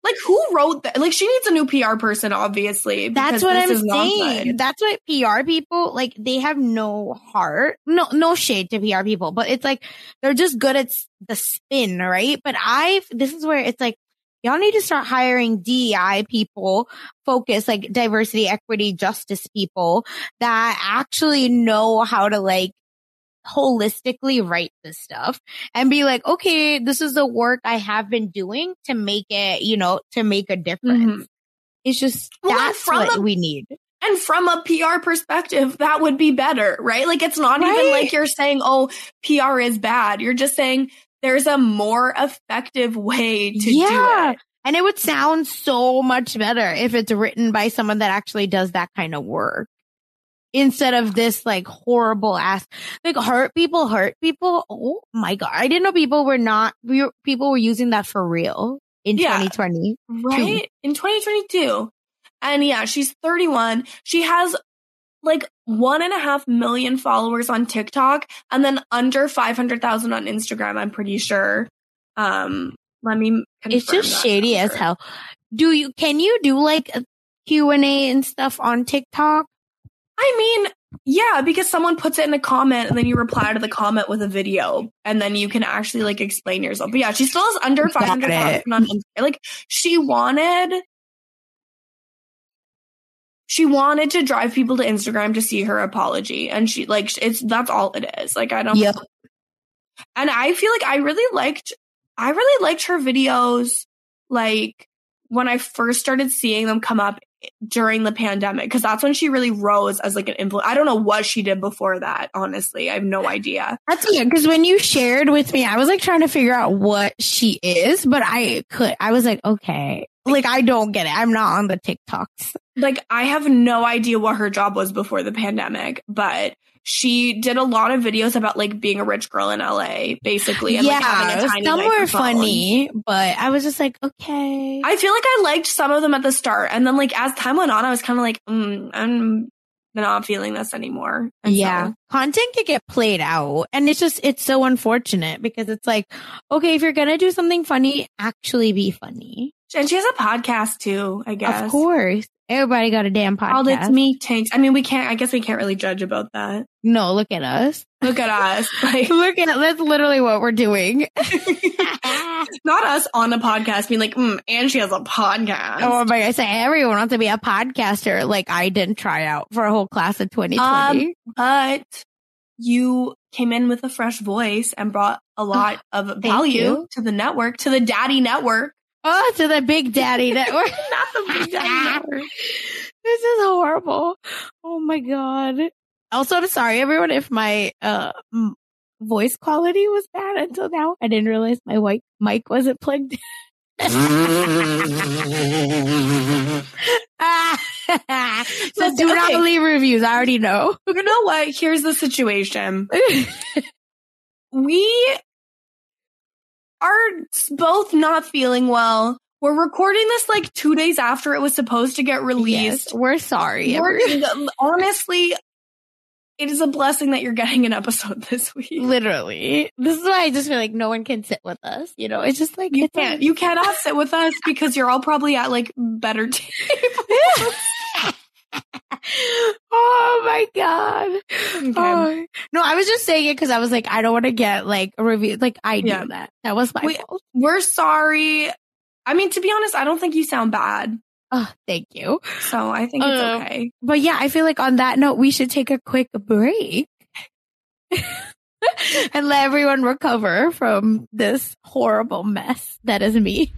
Like, who wrote that? Like, she needs a new P R person, obviously. That's what I'm saying. That's what P R people, like, they have no heart. No, no shade to P R people, but it's like, they're just good at the spin, right? But I, this is where it's like, y'all need to start hiring D E I people, focus, like diversity, equity, justice people that actually know how to like holistically write this stuff and be like, okay, this is the work I have been doing to make it, you know, to make a difference. Mm-hmm. It's just, well, that's from what a, we need. And from a P R perspective, that would be better, right? Like, it's not right? even like you're saying, oh, P R is bad. You're just saying there's a more effective way to yeah. do it. And it would sound so much better if it's written by someone that actually does that kind of work. Instead of this like horrible ass, like hurt people, hurt people. Oh my God. I didn't know people were not, we were, people were using that for real in yeah, twenty twenty. Right? In twenty twenty-two. And yeah, she's thirty-one. She has like one and a half million followers on TikTok and then under five hundred thousand on Instagram, I'm pretty sure. Um, let me It's just shady number. As hell. Do you, can you do like a Q and A and stuff on TikTok? I mean, yeah, because someone puts it in a comment and then you reply to the comment with a video and then you can actually like explain yourself. But yeah, she still has under five hundred thousand on Instagram. Like she wanted, she wanted to drive people to Instagram to see her apology. And she like, it's, that's all it is. Like, I don't, yep. And I feel like I really liked, I really liked her videos. Like when I first started seeing them come up during the pandemic, because that's when she really rose as like an influencer. I don't know what she did before that, honestly. I have no idea. That's yeah, because when you shared with me, I was like trying to figure out what she is, but I could, I was like, okay, like I don't get it. I'm not on the TikToks. Like I have no idea what her job was before the pandemic, but she did a lot of videos about like being a rich girl in L A, basically. And, yeah, like, having a tiny some microphone. were funny, but I was just like, okay. I feel like I liked some of them at the start, and then like as time went on, I was kind of like, mm, I'm not feeling this anymore. And yeah, so, content can get played out, and it's just it's so unfortunate because it's like, okay, if you're gonna do something funny, actually be funny. And she has a podcast too, I guess. Of course. Everybody got a damn podcast. All it's me tanks. I mean, we can't, I guess we can't really judge about that. No, look at us. Look at us. Like, look at, that's literally what we're doing. Not us on a podcast being like, mm, and she has a podcast. Oh my God. I say everyone wants to be a podcaster. Like I didn't try out for a whole class of twenty twenty. Um, but you came in with a fresh voice and brought a lot of value you. to the network, to the daddy network. Oh, to the Big Daddy Network. Not the Big Daddy Network. This is horrible. Oh my God. Also, I'm sorry, everyone, if my uh m- voice quality was bad until now. I didn't realize my white mic wasn't plugged in. So do not okay. leave reviews. I already know. You know what? Here's the situation. We are both not feeling well. We're recording this like two days after it was supposed to get released. Yes, we're sorry. We're, honestly, it is a blessing that you're getting an episode this week. Literally. This is why I just feel like no one can sit with us. You know, it's just like you can't. You cannot sit with us because you're all probably at like better tables. Oh my God. Okay. Oh. No, I was just saying it because I was like, I don't want to get like a review. Like I do yeah. that. That was my we, fault. We're sorry. I mean, to be honest, I don't think you sound bad. Oh, thank you. So I think it's um, okay. But yeah, I feel like on that note, we should take a quick break and let everyone recover from this horrible mess that is me.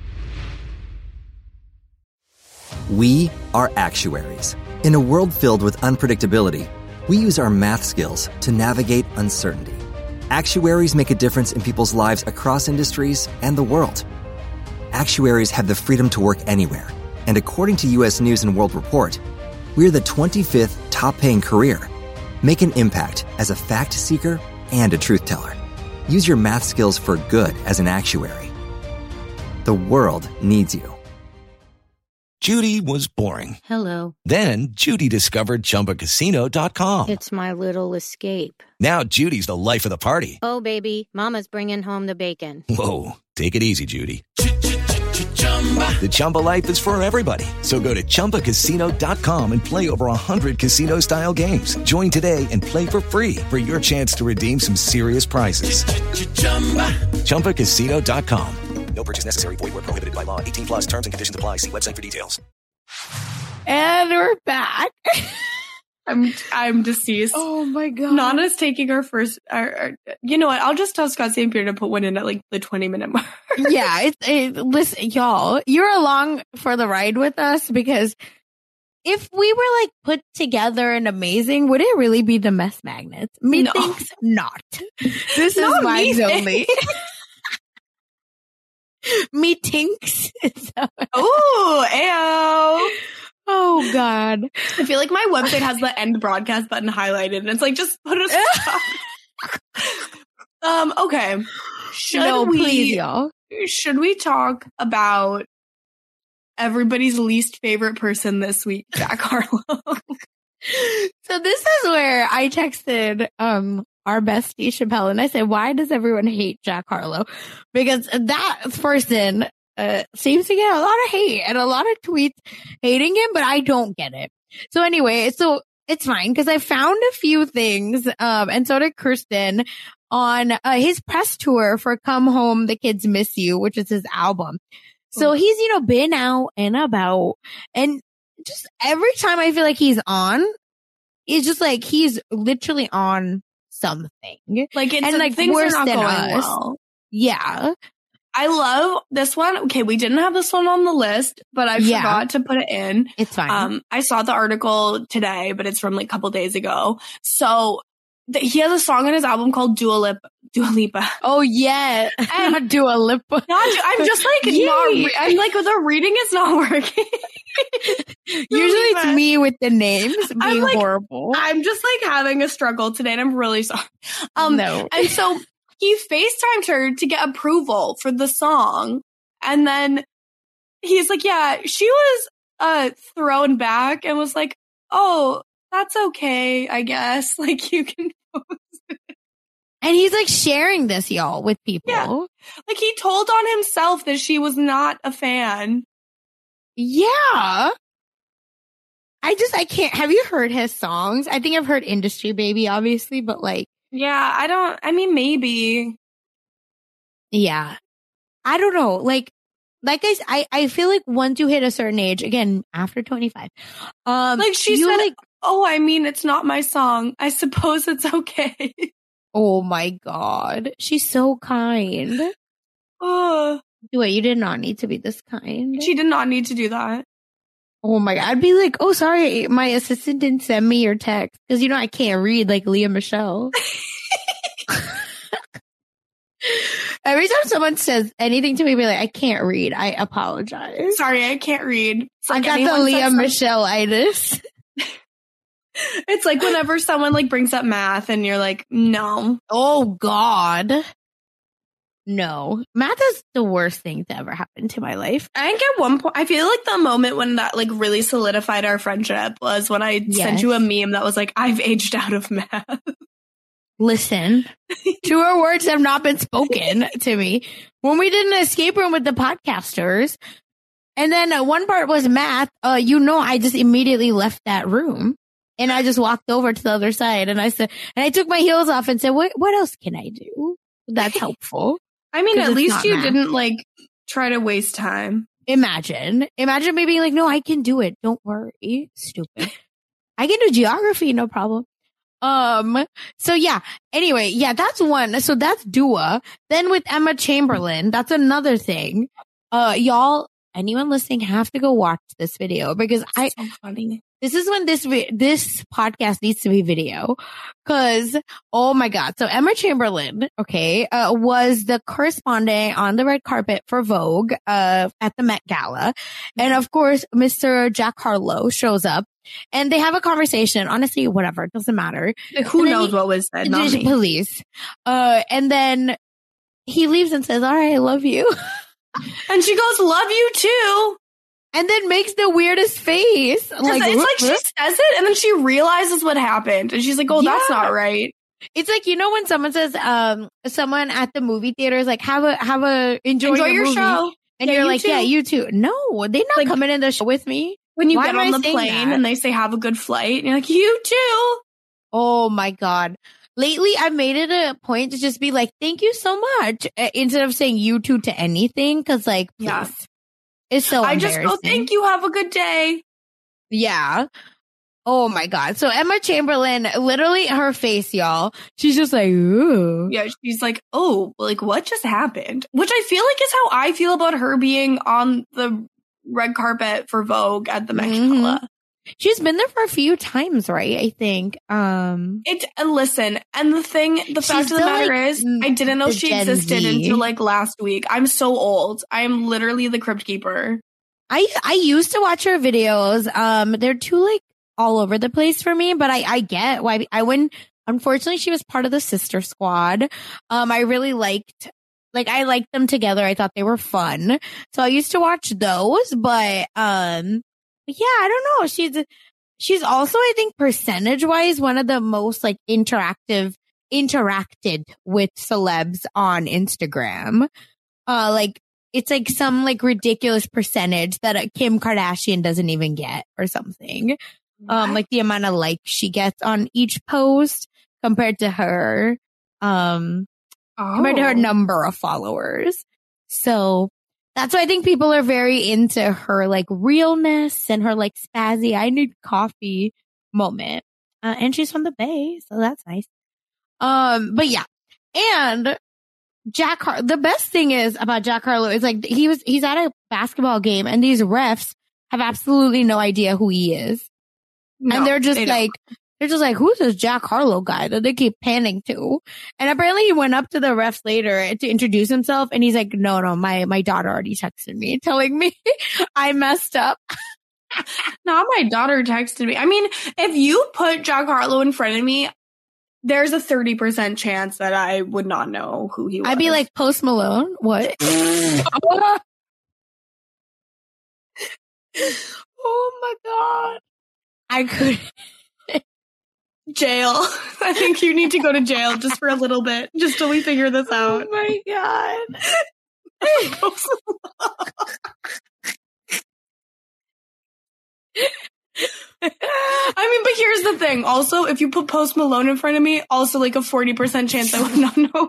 We are actuaries. In a world filled with unpredictability, we use our math skills to navigate uncertainty. Actuaries make a difference in people's lives across industries and the world. Actuaries have the freedom to work anywhere. And according to U S News and World Report, we're the twenty-fifth top-paying career. Make an impact as a fact seeker and a truth teller. Use your math skills for good as an actuary. The world needs you. Judy was boring. Hello. Then Judy discovered Chumba Casino dot com. It's my little escape. Now Judy's the life of the party. Oh, baby, mama's bringing home the bacon. Whoa, take it easy, Judy. The Chumba life is for everybody. So go to chumba casino dot com and play over one hundred casino-style games. Join today and play for free for your chance to redeem some serious prizes. chumba casino dot com. No purchase necessary. Void where prohibited by law. eighteen plus terms and conditions apply. See website for details. And we're back. I'm I'm deceased. Oh my god. Nana's taking our first. Our, our, you know what? I'll just tell Scott Saint Pierre to put one in at like the twenty minute mark. Yeah, it's it, listen, y'all. You're along for the ride with us because if we were like put together and amazing, would it really be the Mess Magnets? Methinks no. not. This Not is Wives me Only. Methinks. Oh, ew. Oh God. I feel like my website has the end broadcast button highlighted and it's like, just put a stop. um, okay. Should no, we, please, y'all. Should we talk about everybody's least favorite person this week, Jack Harlow? So this is where I texted um our bestie Chappelle and I said, why does everyone hate Jack Harlow? Because that person uh, seems to get a lot of hate and a lot of tweets hating him, but I don't get it. So anyway, so it's fine because I found a few things, um, and so did Kirsten on uh, his press tour for Come Home, The Kids Miss You, which is his album. So he's, you know, been out and about, and just every time I feel like he's on, it's just like he's literally on something. Like, it's and a, like things worse are not than going us. well. Yeah. I love this one. Okay, we didn't have this one on the list, but I Yeah. forgot to put it in. It's fine. Um, I saw the article today, but it's from like a couple days ago. So th- he has a song on his album called Dua Lipa. Dua Lipa. Oh yeah, And Dua Lipa. Not, I'm just like not. Re- I'm like the reading is not working. Usually it's me with the names being I'm like, horrible. I'm just like having a struggle today, and I'm really sorry. Um, No. and so he FaceTimed her to get approval for the song, and then he's like, "Yeah, she was uh thrown back," and was like, "Oh, that's okay, I guess. Like you can." And he's like sharing this, y'all, with people. Yeah. Like he told on himself that she was not a fan. Yeah. I just, I can't. Have you heard his songs? I think I've heard Industry Baby, obviously, but like. Yeah, I don't, I mean, maybe. Yeah. I don't know. Like, like I, s- I, I feel like once you hit a certain age, again, after twenty-five, um, Like she you said, like, oh, I mean, it's not my song. I suppose it's okay. oh my God. She's so kind. Oh, Wait, you did not need to be this kind. she did not need to do that. Oh my God. I'd be like, oh, sorry. My assistant didn't send me your text. Cause you know, I can't read like Leah Michelle. Every time someone says anything to me, be like, I can't read. I apologize. Sorry, I can't read. It's I like got the anyone says Leah something- Michelle-itis. It's like whenever someone like brings up math and you're like, no. Oh God. No. Math is the worst thing to ever happen to my life. I think at one point, I feel like the moment when that like really solidified our friendship was when I Yes. sent you a meme that was like, I've aged out of math. Listen, truer words have not been spoken to me. When we did an escape room with the podcasters, and then uh, one part was math, uh, you know, I just immediately left that room and I just walked over to the other side and I said, and I took my heels off and said, what, what else can I do? That's helpful. I mean, 'Cause at it's least not you math. didn't like try to waste time. Imagine, imagine me being like, no, I can do it. Don't worry. Stupid. I can do geography. No problem. Um, so yeah, anyway, yeah, that's one. So that's Dua. Then with Emma Chamberlain, that's another thing. Uh, y'all, anyone listening have to go watch this video because I, So funny. this is when this, vi- this podcast needs to be video. Cause, oh my God. So Emma Chamberlain, okay, uh, was the correspondent on the red carpet for Vogue, uh, at the Met Gala. And of course, Mister Jack Harlow shows up and they have a conversation. Honestly, whatever. It doesn't matter. Like, who And then knows he- what was said? Not me. Police. Uh, and then he leaves and says, all right, I love you. And she goes, love you too. And then makes the weirdest face. Like, Like, it's like she says it and then she realizes what happened. And she's like, oh, that's Yeah. not right. it's like, you know, when someone says, um, someone at the movie theater is like, have a, have a, enjoy, Enjoy your movie. show. And Yeah, you're you like, too. yeah, you too. No, they're not Like, coming in the show with me. When you Why get am on I the saying plane that? and they say have a good flight, and you're like, you too. Oh my God. Lately, I've made it a point to just be like, thank you so much. uh, Instead of saying you too to anything. Cause like, please. Yeah. It's so I just embarrassing. go, thank you, have a good day. Yeah. Oh my God. So Emma Chamberlain, literally her face, y'all. She's just like, ooh. Yeah, she's like, oh, like what just happened? Which I feel like is how I feel about her being on the red carpet for Vogue at the Met Gala. Mhm. She's been there for a few times, right? I think. Um, It and listen, and the thing, the She's fact of the still, matter like, is, I didn't know the she Gen existed Z. until like last week. I'm so old. I'm literally the crypt keeper. I I used to watch her videos. Um, they're too like all over the place for me, but I I get why I wouldn't. Unfortunately, she was part of the Sister Squad. Um, I really liked. Like, I liked them together. I thought they were fun. So I used to watch those, but, um, yeah, I don't know. She's, she's also, I think, percentage wise, one of the most like interactive, interacted with celebs on Instagram. Uh, like, it's like some like ridiculous percentage that uh, Kim Kardashian doesn't even get or something. Um, like the amount of likes she gets on each post compared to her. Um, Oh. compared to her number of followers. So that's why I think people are very into her like realness and her like spazzy, I need coffee moment. Uh, and she's from the Bay, so that's nice. Um, but yeah. And Jack, Har- the best thing is about Jack Harlow is like he was, he's at a basketball game and these refs have absolutely no idea who he is. No, and they're just they don't. like, they're just like, who's this Jack Harlow guy that they keep panning to? And apparently he went up to the refs later to introduce himself. And he's like, no, no, my, my daughter already texted me telling me I messed up. Not my daughter texted me. I mean, if you put Jack Harlow in front of me, there's a thirty percent chance that I would not know who he was. I'd be like, Post Malone? What? Oh my God. I could. Jail. I think you need to go to jail just for a little bit, just till we figure this out. Oh my God. I mean, but here's the thing. Also, if you put Post Malone in front of me, also like a forty percent chance I would not know.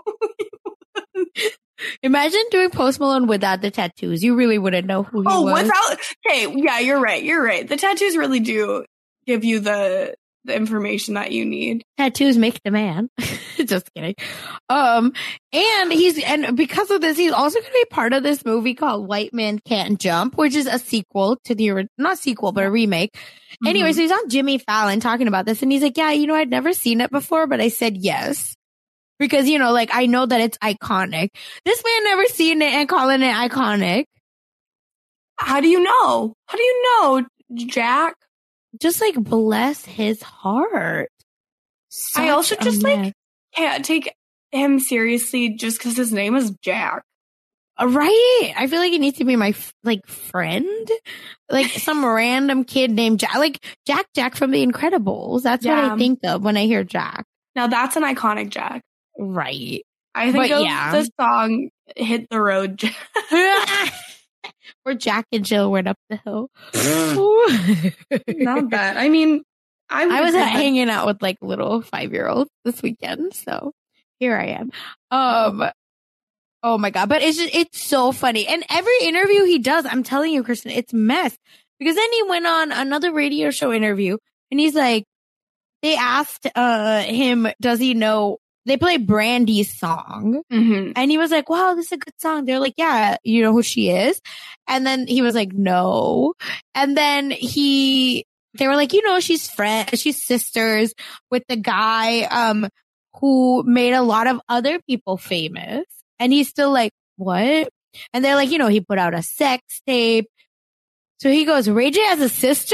Imagine doing Post Malone without the tattoos. You really wouldn't know who he oh, was. without. Okay, yeah, you're right. You're right. The tattoos really do give you the the information that you need. Tattoos make the man. Just kidding. Um, and he's, and because of this, he's also going to be part of this movie called White Man Can't Jump, which is a sequel to the, ori- not sequel, but a remake. Mm-hmm. Anyway, so he's on Jimmy Fallon talking about this and he's like, yeah, you know, I'd never seen it before, but I said yes. Because, you know, like, I know that it's iconic. This man never seen it and calling it iconic. How do you know? How do you know, Jack? Just like bless his heart. Such I also just mess. like can't take him seriously just because his name is Jack. Right? I feel like he needs to be my f- like friend, like some random kid named Jack, like Jack Jack from The Incredibles. That's Yeah. what I think of when I hear Jack. Now that's an iconic Jack. Right? I think But of yeah. the song "Hit the Road." Jack. Where Jack and Jill went up the hill. Not bad. I mean, I, I was agree that- hanging out with like little five year olds this weekend, so here I am. Um, oh my God, but it's just, it's so funny, and every interview he does, I'm telling you, Kristen, it's mess. Because then he went on another radio show interview, and he's like, they asked uh him, does he know? They play Brandy's song, Mhm. and he was like, wow, this is a good song. They're like, yeah, you know who she is? And then he was like, no. And then he, they were like, you know, she's friends, she's sisters with the guy, um, who made a lot of other people famous. And he's still like, what? And they're like, you know, he put out a sex tape. So he goes, Ray J has a sister?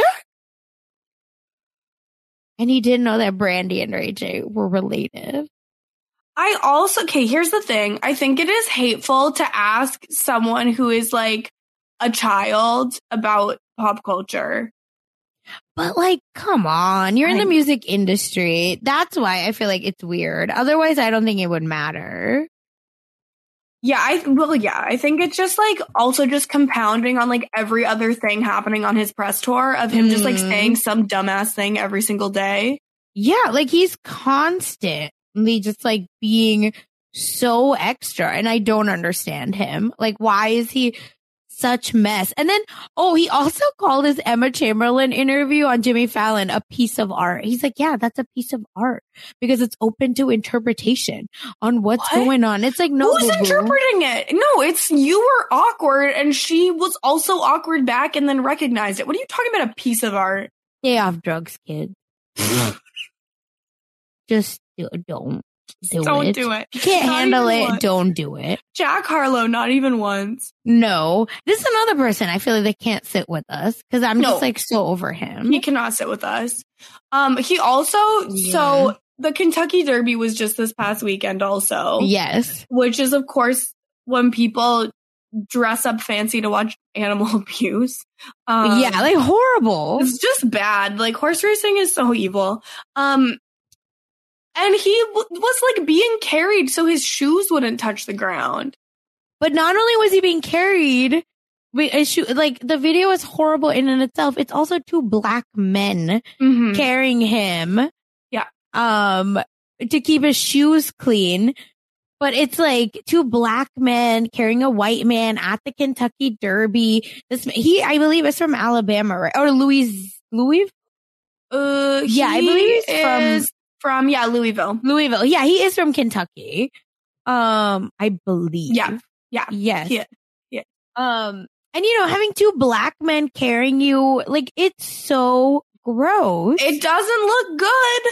And he didn't know that Brandy and Ray J were related. I also, okay, here's the thing. I think it is hateful to ask someone who is like a child about pop culture. But like, come on, you're in the I- music industry. That's why I feel like it's weird. Otherwise, I don't think it would matter. Yeah, I well, yeah, I think it's just like also just compounding on like every other thing happening on his press tour of him mm. just like saying some dumbass thing every single day. Yeah, like he's constantly just like being so extra, and I don't understand him. Like, why is he such mess? And then, oh, he also called his Emma Chamberlain interview on Jimmy Fallon a piece of art. He's like, yeah, that's a piece of art because it's open to interpretation on what's what? going on. It's like, no, who's boo-boo. interpreting it? No, it's you were awkward and she was also awkward back and then recognized it. What are you talking about? A piece of art? Stay off drugs, kid. Just do, don't. Do don't it. do it. You can't not handle it. Once. Don't do it. Jack Harlow, not even once. No. This is another person I feel like they can't sit with us because I'm no. just like so over him. He cannot sit with us. Um, he also, yeah. so the Kentucky Derby was just this past weekend also. Yes. Which is, of course, when people dress up fancy to watch animal abuse. Um, yeah, like horrible. It's just bad. Like horse racing is so evil. Um, And he w- was like being carried so his shoes wouldn't touch the ground. But not only was he being carried, like the video is horrible in and itself. It's also two black men mm-hmm. carrying him. Yeah. Um, to keep his shoes clean. But it's like two black men carrying a white man at the Kentucky Derby. This he, I believe, is from Alabama, right? Or Louis, Louis? Uh, yeah, I believe he's from. From, yeah, Louisville. Louisville. Yeah, he is from Kentucky. Um, I believe. Yeah. Yeah. Yes. Yeah. Yeah. Um, and you know, having two black men carrying you, like, it's so gross. It doesn't look good.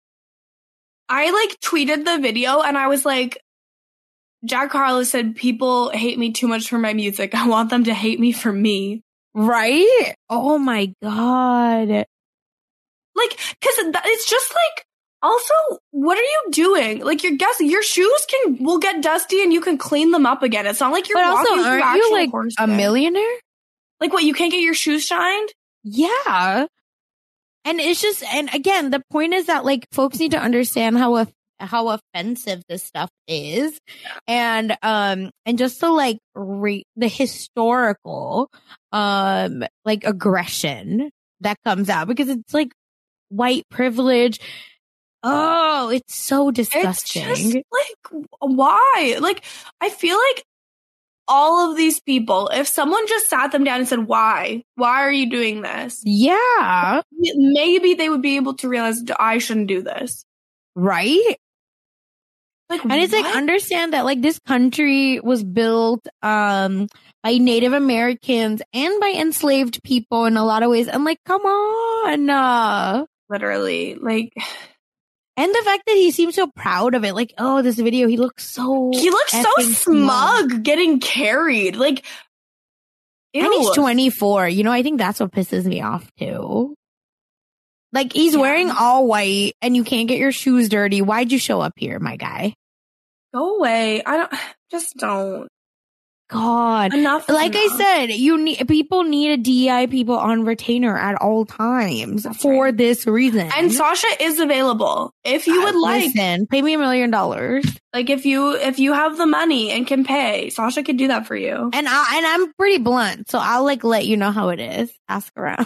I, like, tweeted the video and I was like, Jack Harlow said, people hate me too much for my music. I want them to hate me for me. Right? Oh, my God. Like, because it's just like, also, what are you doing? Like, your guess, your shoes can will get dusty and you can clean them up again. It's not like you're but walking also, through aren't you like horse a day. millionaire? Like what? You can't get your shoes shined? Yeah. And it's just, and again, the point is that like folks need to understand how how offensive this stuff is, and um, and just to like re- the historical um like aggression that comes out because it's like white privilege. Oh, it's so disgusting. It's just, like, why? Like, I feel like all of these people, if someone just sat them down and said, why? Why are you doing this? Yeah. Maybe they would be able to realize I shouldn't do this. Right? Like, and it's what? like, understand that like this country was built um by Native Americans and by enslaved people in a lot of ways. And like, come on. Uh, Literally, like... And the fact that he seems so proud of it, like, oh, this video, he looks so... He looks so smug, smug getting carried. Like, ew. And he's twenty-four. You know, I think that's what pisses me off, too. Like, he's yeah. wearing all white, and you can't get your shoes dirty. Why'd you show up here, my guy? Go away. I don't... Just don't. God. Enough. Like enough. I said, you need people need a D E I people on retainer at all times That's for right. this reason. And Sasha is available if you would uh, like. Listen, pay me a million dollars. Like if you if you have the money and can pay, Sasha could do that for you. And I and I'm pretty blunt, so I'll like let you know how it is. Ask around.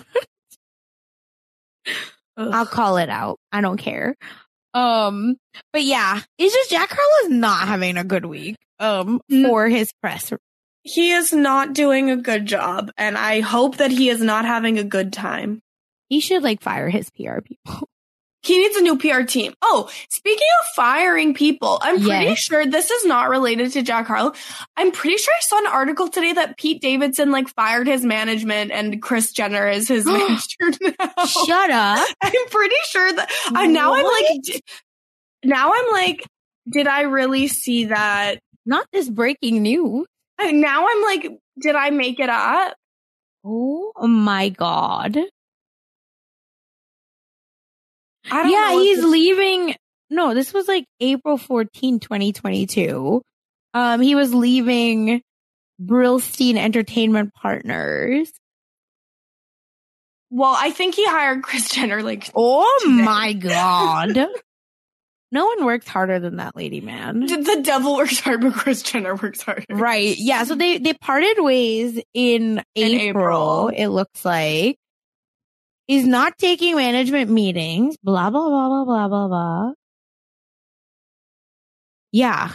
I'll call it out. I don't care. Um, but yeah, it's just Jack Harlow's not having a good week. Um, for his press. He is not doing a good job, and I hope that he is not having a good time. He should, like, fire his P R people. He needs a new P R team. Oh, speaking of firing people, I'm pretty yes. sure this is not related to Jack Harlow. I'm pretty sure I saw an article today that Pete Davidson, like, fired his management and Kris Jenner is his manager now. Shut up. I'm pretty sure that... I, now I'm like... Now I'm like, did I really see that? Not this breaking news. Now I'm like, did I make it up? Oh my God. I don't yeah, know he's this- leaving. No, this was like April fourteenth, twenty twenty-two. Um, he was leaving Brillstein Entertainment Partners. Well, I think he hired Kris Jenner like Oh today. my God. No one works harder than that lady, man. The devil works hard, but Kris Jenner works harder. Right. Yeah. So they, they parted ways in, in April, April, it looks like. He's not taking management meetings. Blah, blah, blah, blah, blah, blah, blah. Yeah.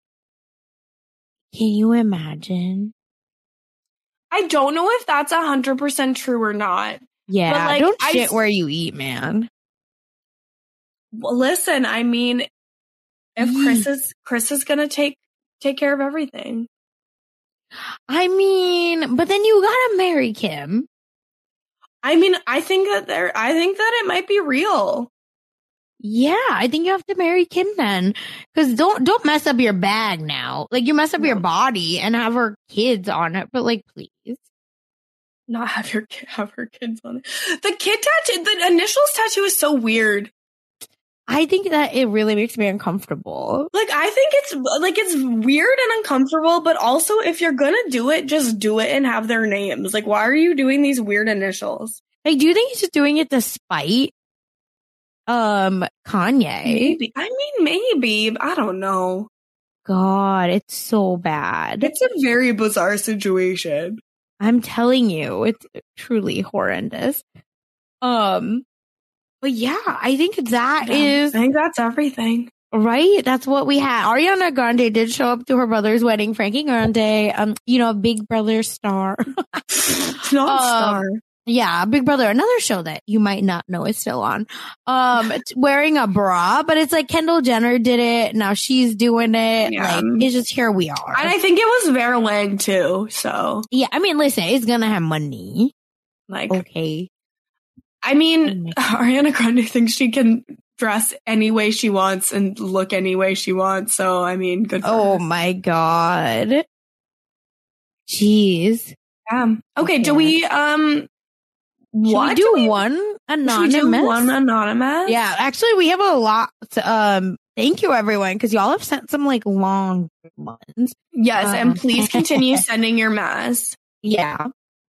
Can you imagine? I don't know if that's one hundred percent true or not. Yeah. But like, don't shit I, where you eat, man. Well, listen, I mean, if mm. Kris is Kris is gonna take take care of everything. I mean, but then you gotta marry Kim. I mean, I think that there. I think that it might be real. Yeah, I think you have to marry Kim then, because don't don't mess up your bag now. Like you mess up no. your body and have her kids on it, but like please. Not have your have her kids on it. The kid tattoo, the initials tattoo is so weird. I think that it really makes me uncomfortable. Like, I think it's like it's weird and uncomfortable, but also if you're gonna do it, just do it and have their names. Like, why are you doing these weird initials? Like, do you think he's just doing it to spite um Kanye? Maybe. I mean, maybe. I don't know. God, it's so bad. It's a very bizarre situation. I'm telling you, it's truly horrendous. Um. But yeah, I think that yeah, is... I think that's everything. Right? That's what we had. Ariana Grande did show up to her brother's wedding. Frankie Grande, um, you know, Big Brother star. Not star. Um, yeah, Big Brother. Another show that you might not know is still on. Um, wearing a bra, but it's like Kendall Jenner did it. Now she's doing it. Yeah. Like, it's just here we are. And I think it was Verlang too, so. Yeah, I mean, listen, it's gonna have money. Like. Okay. I mean, Ariana Grande thinks she can dress any way she wants and look any way she wants. So, I mean, good for Oh, her. my God. Jeez. Yeah. Okay, okay. do we, um, what? We do, do we, one anonymous? Should we do one anonymous? Yeah, actually, we have a lot. To, um, thank you, everyone, because y'all have sent some, like, long ones. Yes, um, and please continue sending your mess. Yeah.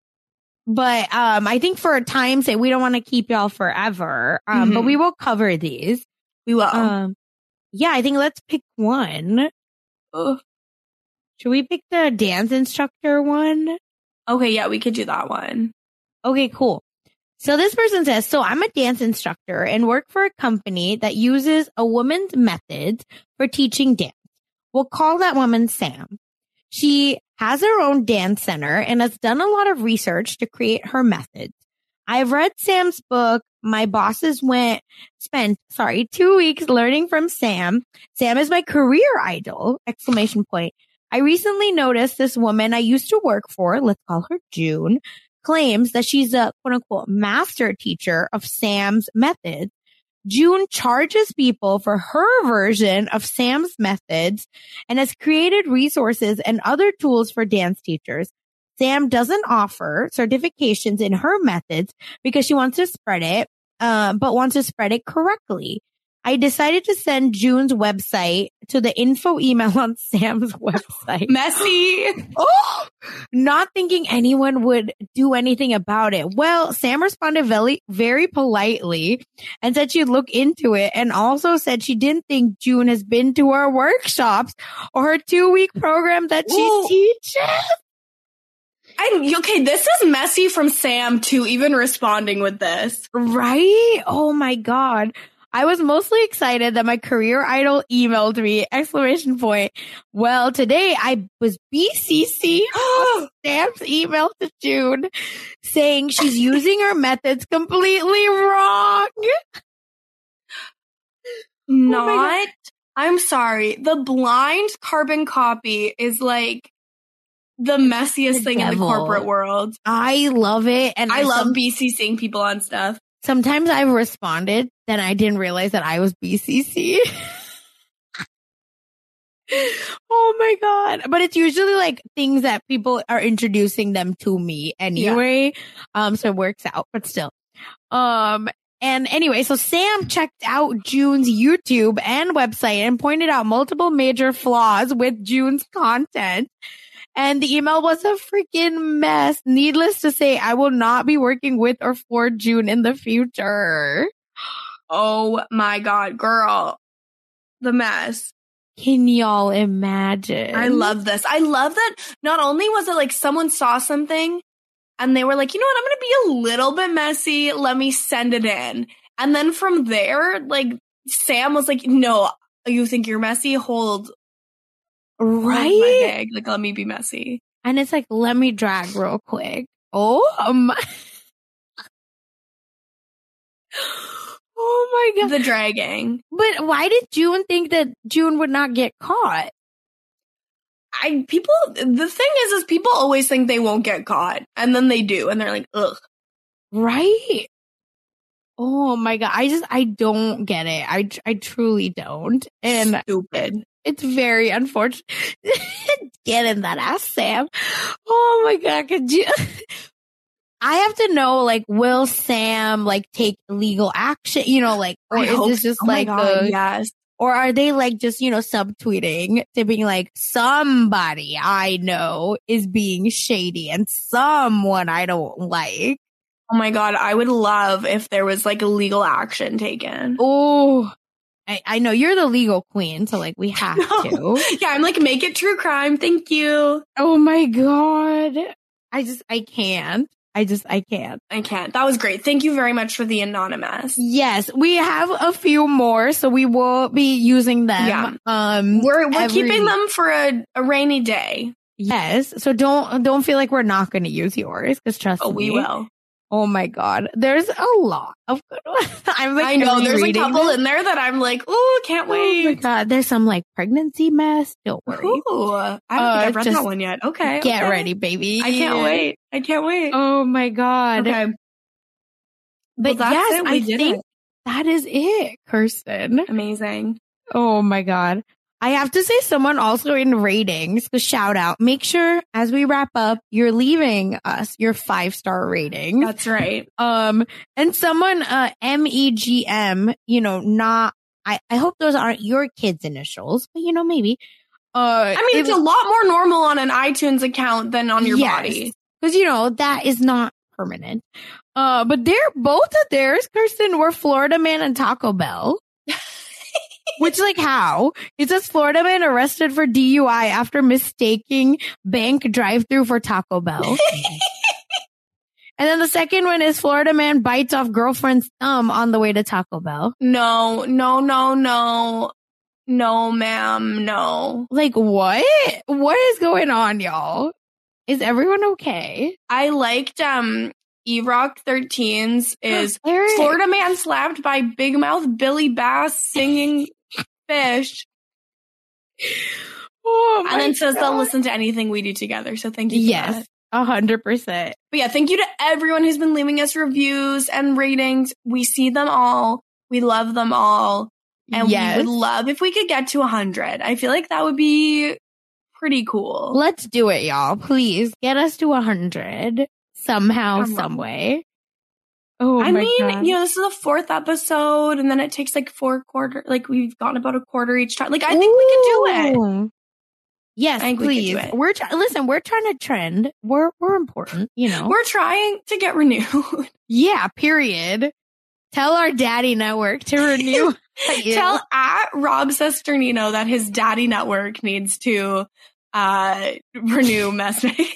But um, I think for time's sake, we don't want to keep y'all forever. Um, mm-hmm. But we will cover these. We will. Um, yeah, I think let's pick one. Ugh. Should we pick the dance instructor one? Okay, yeah, we could do that one. Okay, cool. So this person says, so I'm a dance instructor and work for a company that uses a woman's methods for teaching dance. We'll call that woman Sam. She has her own dance center and has done a lot of research to create her methods. I've read Sam's book. My bosses went, spent, sorry, two weeks learning from Sam. Sam is my career idol, exclamation point. I recently noticed this woman I used to work for, let's call her June, claims that she's a quote unquote master teacher of Sam's methods. June charges people for her version of Sam's methods and has created resources and other tools for dance teachers. Sam doesn't offer certifications in her methods because she wants to spread it, uh, but wants to spread it correctly. I decided to send June's website to the info email on Sam's website. Messy. Oh, not thinking anyone would do anything about it. Well, Sam responded very, very politely and said she'd look into it, and also said she didn't think June has been to her workshops or her two-week program that she Ooh. teaches. I'm, okay, this is messy from Sam too, even responding with this. Right? Oh my God. I was mostly excited that my career idol emailed me, exclamation point. Well, today I was B C C on Sam's email to June saying she's using her methods completely wrong. Not, oh I'm sorry. The blind carbon copy is like the messiest the thing devil. in the corporate world. I love it. And I, I love some- BCCing people on stuff. Sometimes I've responded, then I didn't realize that I was B C C. Oh my God. But it's usually like things that people are introducing them to me anyway. Yeah. Um, so it works out, but still. Um, and anyway, so Sam checked out June's YouTube and website and pointed out multiple major flaws with June's content. And the email was a freaking mess. Needless to say, I will not be working with or for June in the future. Oh my God, girl. the mess. Can y'all imagine? I love this. I love that not only was it like someone saw something and they were like, you know what, I'm going to be a little bit messy. Let me send it in. And then from there, like Sam was like, no, you think you're messy? Hold. Right? Hold my bag. Like, let me be messy. And it's like, let me drag real quick. Oh my. Oh my God. The dragging. But why did June think that June would not get caught? I people the thing is is people always think they won't get caught and then they do and they're like, ugh. Right? Oh my God. I just I don't get it. I I truly don't. And stupid. It's very unfortunate. Get in that ass, Sam. Oh my God. Could you I have to know, like, will Sam, like, take legal action? You know, like, or I is this just so. like, oh my God, a, yes. Or are they, like, just, you know, subtweeting to being like, somebody I know is being shady and someone I don't like? Oh my God, I would love if there was, like, a legal action taken. Oh, I, I know you're the legal queen, so, like, we have no. to. Yeah, I'm like, make it true crime. Thank you. Oh my God. I just, I can't. I just, I can't. I can't. That was great. Thank you very much for the anonymous. Yes, we have a few more, so we will be using them. Yeah. Um, we're we're every... keeping them for a, a rainy day. Yes, so don't don't feel like we're not going to use yours, because trust oh, me. we will. Oh my God, there's a lot of good ones. I'm like, I know there's a couple this. in there that I'm like, oh, can't wait. Oh my God, there's some like pregnancy mess. Don't worry. Ooh, I don't uh, think I've read that one yet. Okay, get okay. ready, baby. I can't wait. I can't wait. Oh my God. Okay, but well, yes, it. I think it. that is it, Kirsten. Amazing. Oh my God. I have to say someone also in ratings, the shout out, make sure as we wrap up, you're leaving us your five star rating. That's right. Um, and someone, uh, M E G M, you know, not, I, I hope those aren't your kids' initials, but you know, maybe. Uh, I mean, it's was, a lot more normal on an iTunes account than on your yes, body. Because, you know, that is not permanent. Uh, but they're both of theirs, Kirsten, were Florida Man and Taco Bell. Which, like, how? It says Florida man arrested for D U I after mistaking bank drive-thru for Taco Bell. And then the second one is Florida man bites off girlfriend's thumb on the way to Taco Bell. No, no, no, no. No, ma'am, no. Like, what? What is going on, y'all? Is everyone okay? I liked, um... E-Rock thirteen's is Eric. Florida man slapped by big mouth Billy Bass singing fish. Oh my and then says God. they'll listen to anything we do together. So thank you for yes, that. A hundred percent. But yeah, thank you to everyone who's been leaving us reviews and ratings. We see them all. We love them all. And yes. we would love if we could get to a hundred. I feel like that would be pretty cool. Let's do it, y'all. Please get us to a hundred. Somehow, Come some on. way. Oh, I my mean, God. you know, this is the fourth episode, and then it takes like four quarter. Like we've gotten about a quarter each time. Like I think Ooh. we could do it. Yes, I think please. We could do it. We're try- listen. We're trying to trend. We're we're important. You know, we're trying to get renewed. Yeah. Period. Tell our daddy network to renew. Tell at Rob Sesternino that his daddy network needs to uh renew Messmate.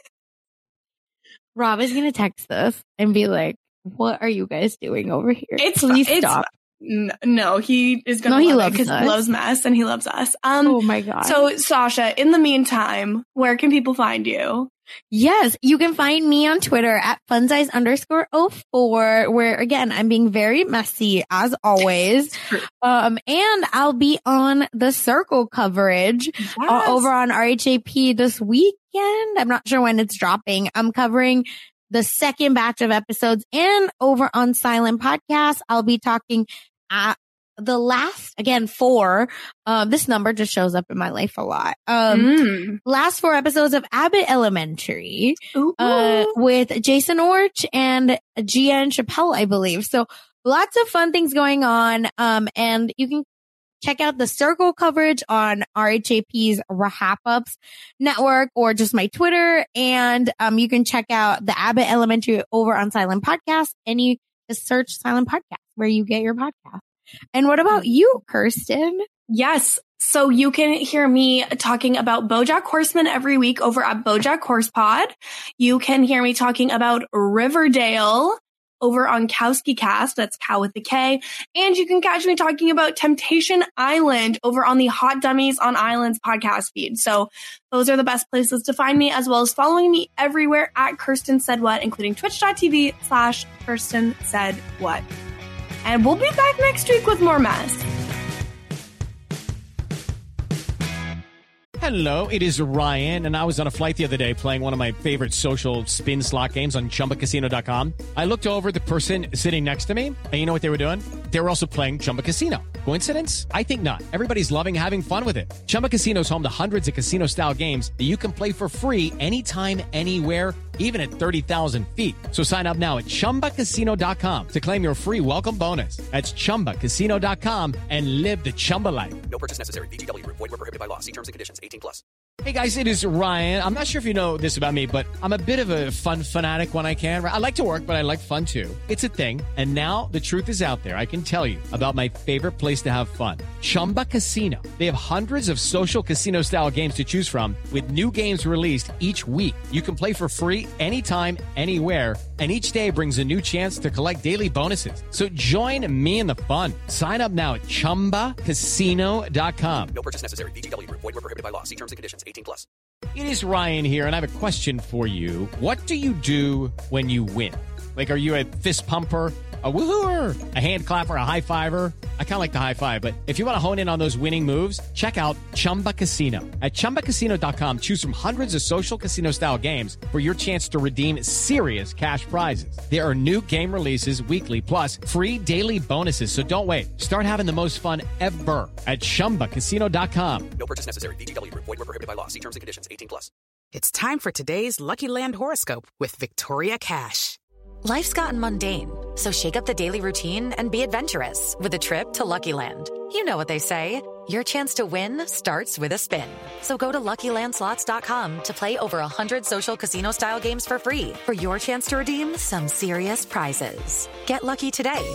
Rob is going to text us and be like, what are you guys doing over here? It's, Please it's, stop. N- no, he is going to no, he love loves because he loves mess and he loves us. Um, oh my God. So Sasha, in the meantime, where can people find you? Yes, you can find me on Twitter at funsize underscore oh four, where again, I'm being very messy as always. um, and I'll be on the Circle coverage yes. uh, over on R H A P this weekend. I'm not sure when it's dropping. I'm covering the second batch of episodes, and over on Silent Podcast, I'll be talking at the last, again, four, uh, this number just shows up in my life a lot. Um, mm. Last four episodes of Abbott Elementary, Ooh. uh, with Jason Orch and Gia and Chappelle, I believe. So lots of fun things going on. Um, and you can check out the Circle coverage on R H A P's Rahap-Ups network or just my Twitter. And, um, you can check out the Abbott Elementary over on Silent Podcast, and you just search Silent Podcast where you get your podcast. And what about you, Kirsten? Yes. So you can hear me talking about BoJack Horseman every week over at BoJack Horsepod. You can hear me talking about Riverdale over on Kowski Cast. That's Cow with the K. And you can catch me talking about Temptation Island over on the Hot Dummies on Islands podcast feed. So those are the best places to find me, as well as following me everywhere at Kirsten Said What, including twitch.tv slash Kirsten Said What. And we'll be back next week with more mess. Hello, it is Ryan, and I was on a flight the other day playing one of my favorite social spin slot games on Chumba Casino dot com. I looked over at the person sitting next to me, and you know what they were doing? They were also playing Chumba Casino. Coincidence? I think not. Everybody's loving having fun with it. Chumba Casino is home to hundreds of casino-style games that you can play for free anytime, anywhere, even at thirty thousand feet. So sign up now at Chumba Casino dot com to claim your free welcome bonus. That's Chumba Casino dot com and live the Chumba life. No purchase necessary. V G W. Void where prohibited by law. See terms and conditions. eighteen plus. Hey guys, it is Ryan. I'm not sure if you know this about me, but I'm a bit of a fun fanatic when I can. I like to work, but I like fun too. It's a thing. And now the truth is out there. I can tell you about my favorite place to have fun. Chumba Casino. They have hundreds of social casino style games to choose from with new games released each week. You can play for free anytime, anywhere. And each day brings a new chance to collect daily bonuses. So join me in the fun. Sign up now at Chumba Casino dot com. No purchase necessary. V G W. Void where prohibited by law. See terms and conditions. eighteen plus. It is Ryan here, and I have a question for you. What do you do when you win? Like, are you a fist pumper, a woohooer, a hand clapper, a high fiver? I kind of like the high five, but if you want to hone in on those winning moves, check out Chumba Casino. At Chumba Casino dot com, choose from hundreds of social casino-style games for your chance to redeem serious cash prizes. There are new game releases weekly, plus free daily bonuses, so don't wait. Start having the most fun ever at Chumba Casino dot com. No purchase necessary. V G W. Void where prohibited by law. See terms and conditions. eighteen plus. It's time for today's Lucky Land horoscope with Victoria Cash. Life's gotten mundane, so shake up the daily routine and be adventurous with a trip to Lucky Land. You know what they say, your chance to win starts with a spin. So go to Lucky Land Slots dot com to play over one hundred social casino-style games for free for your chance to redeem some serious prizes. Get lucky today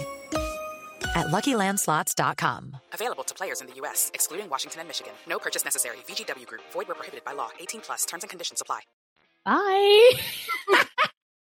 at Lucky Land Slots dot com. Available to players in the U S, excluding Washington and Michigan. No purchase necessary. V G W Group. Void where prohibited by law. eighteen plus. Terms and conditions apply. Bye.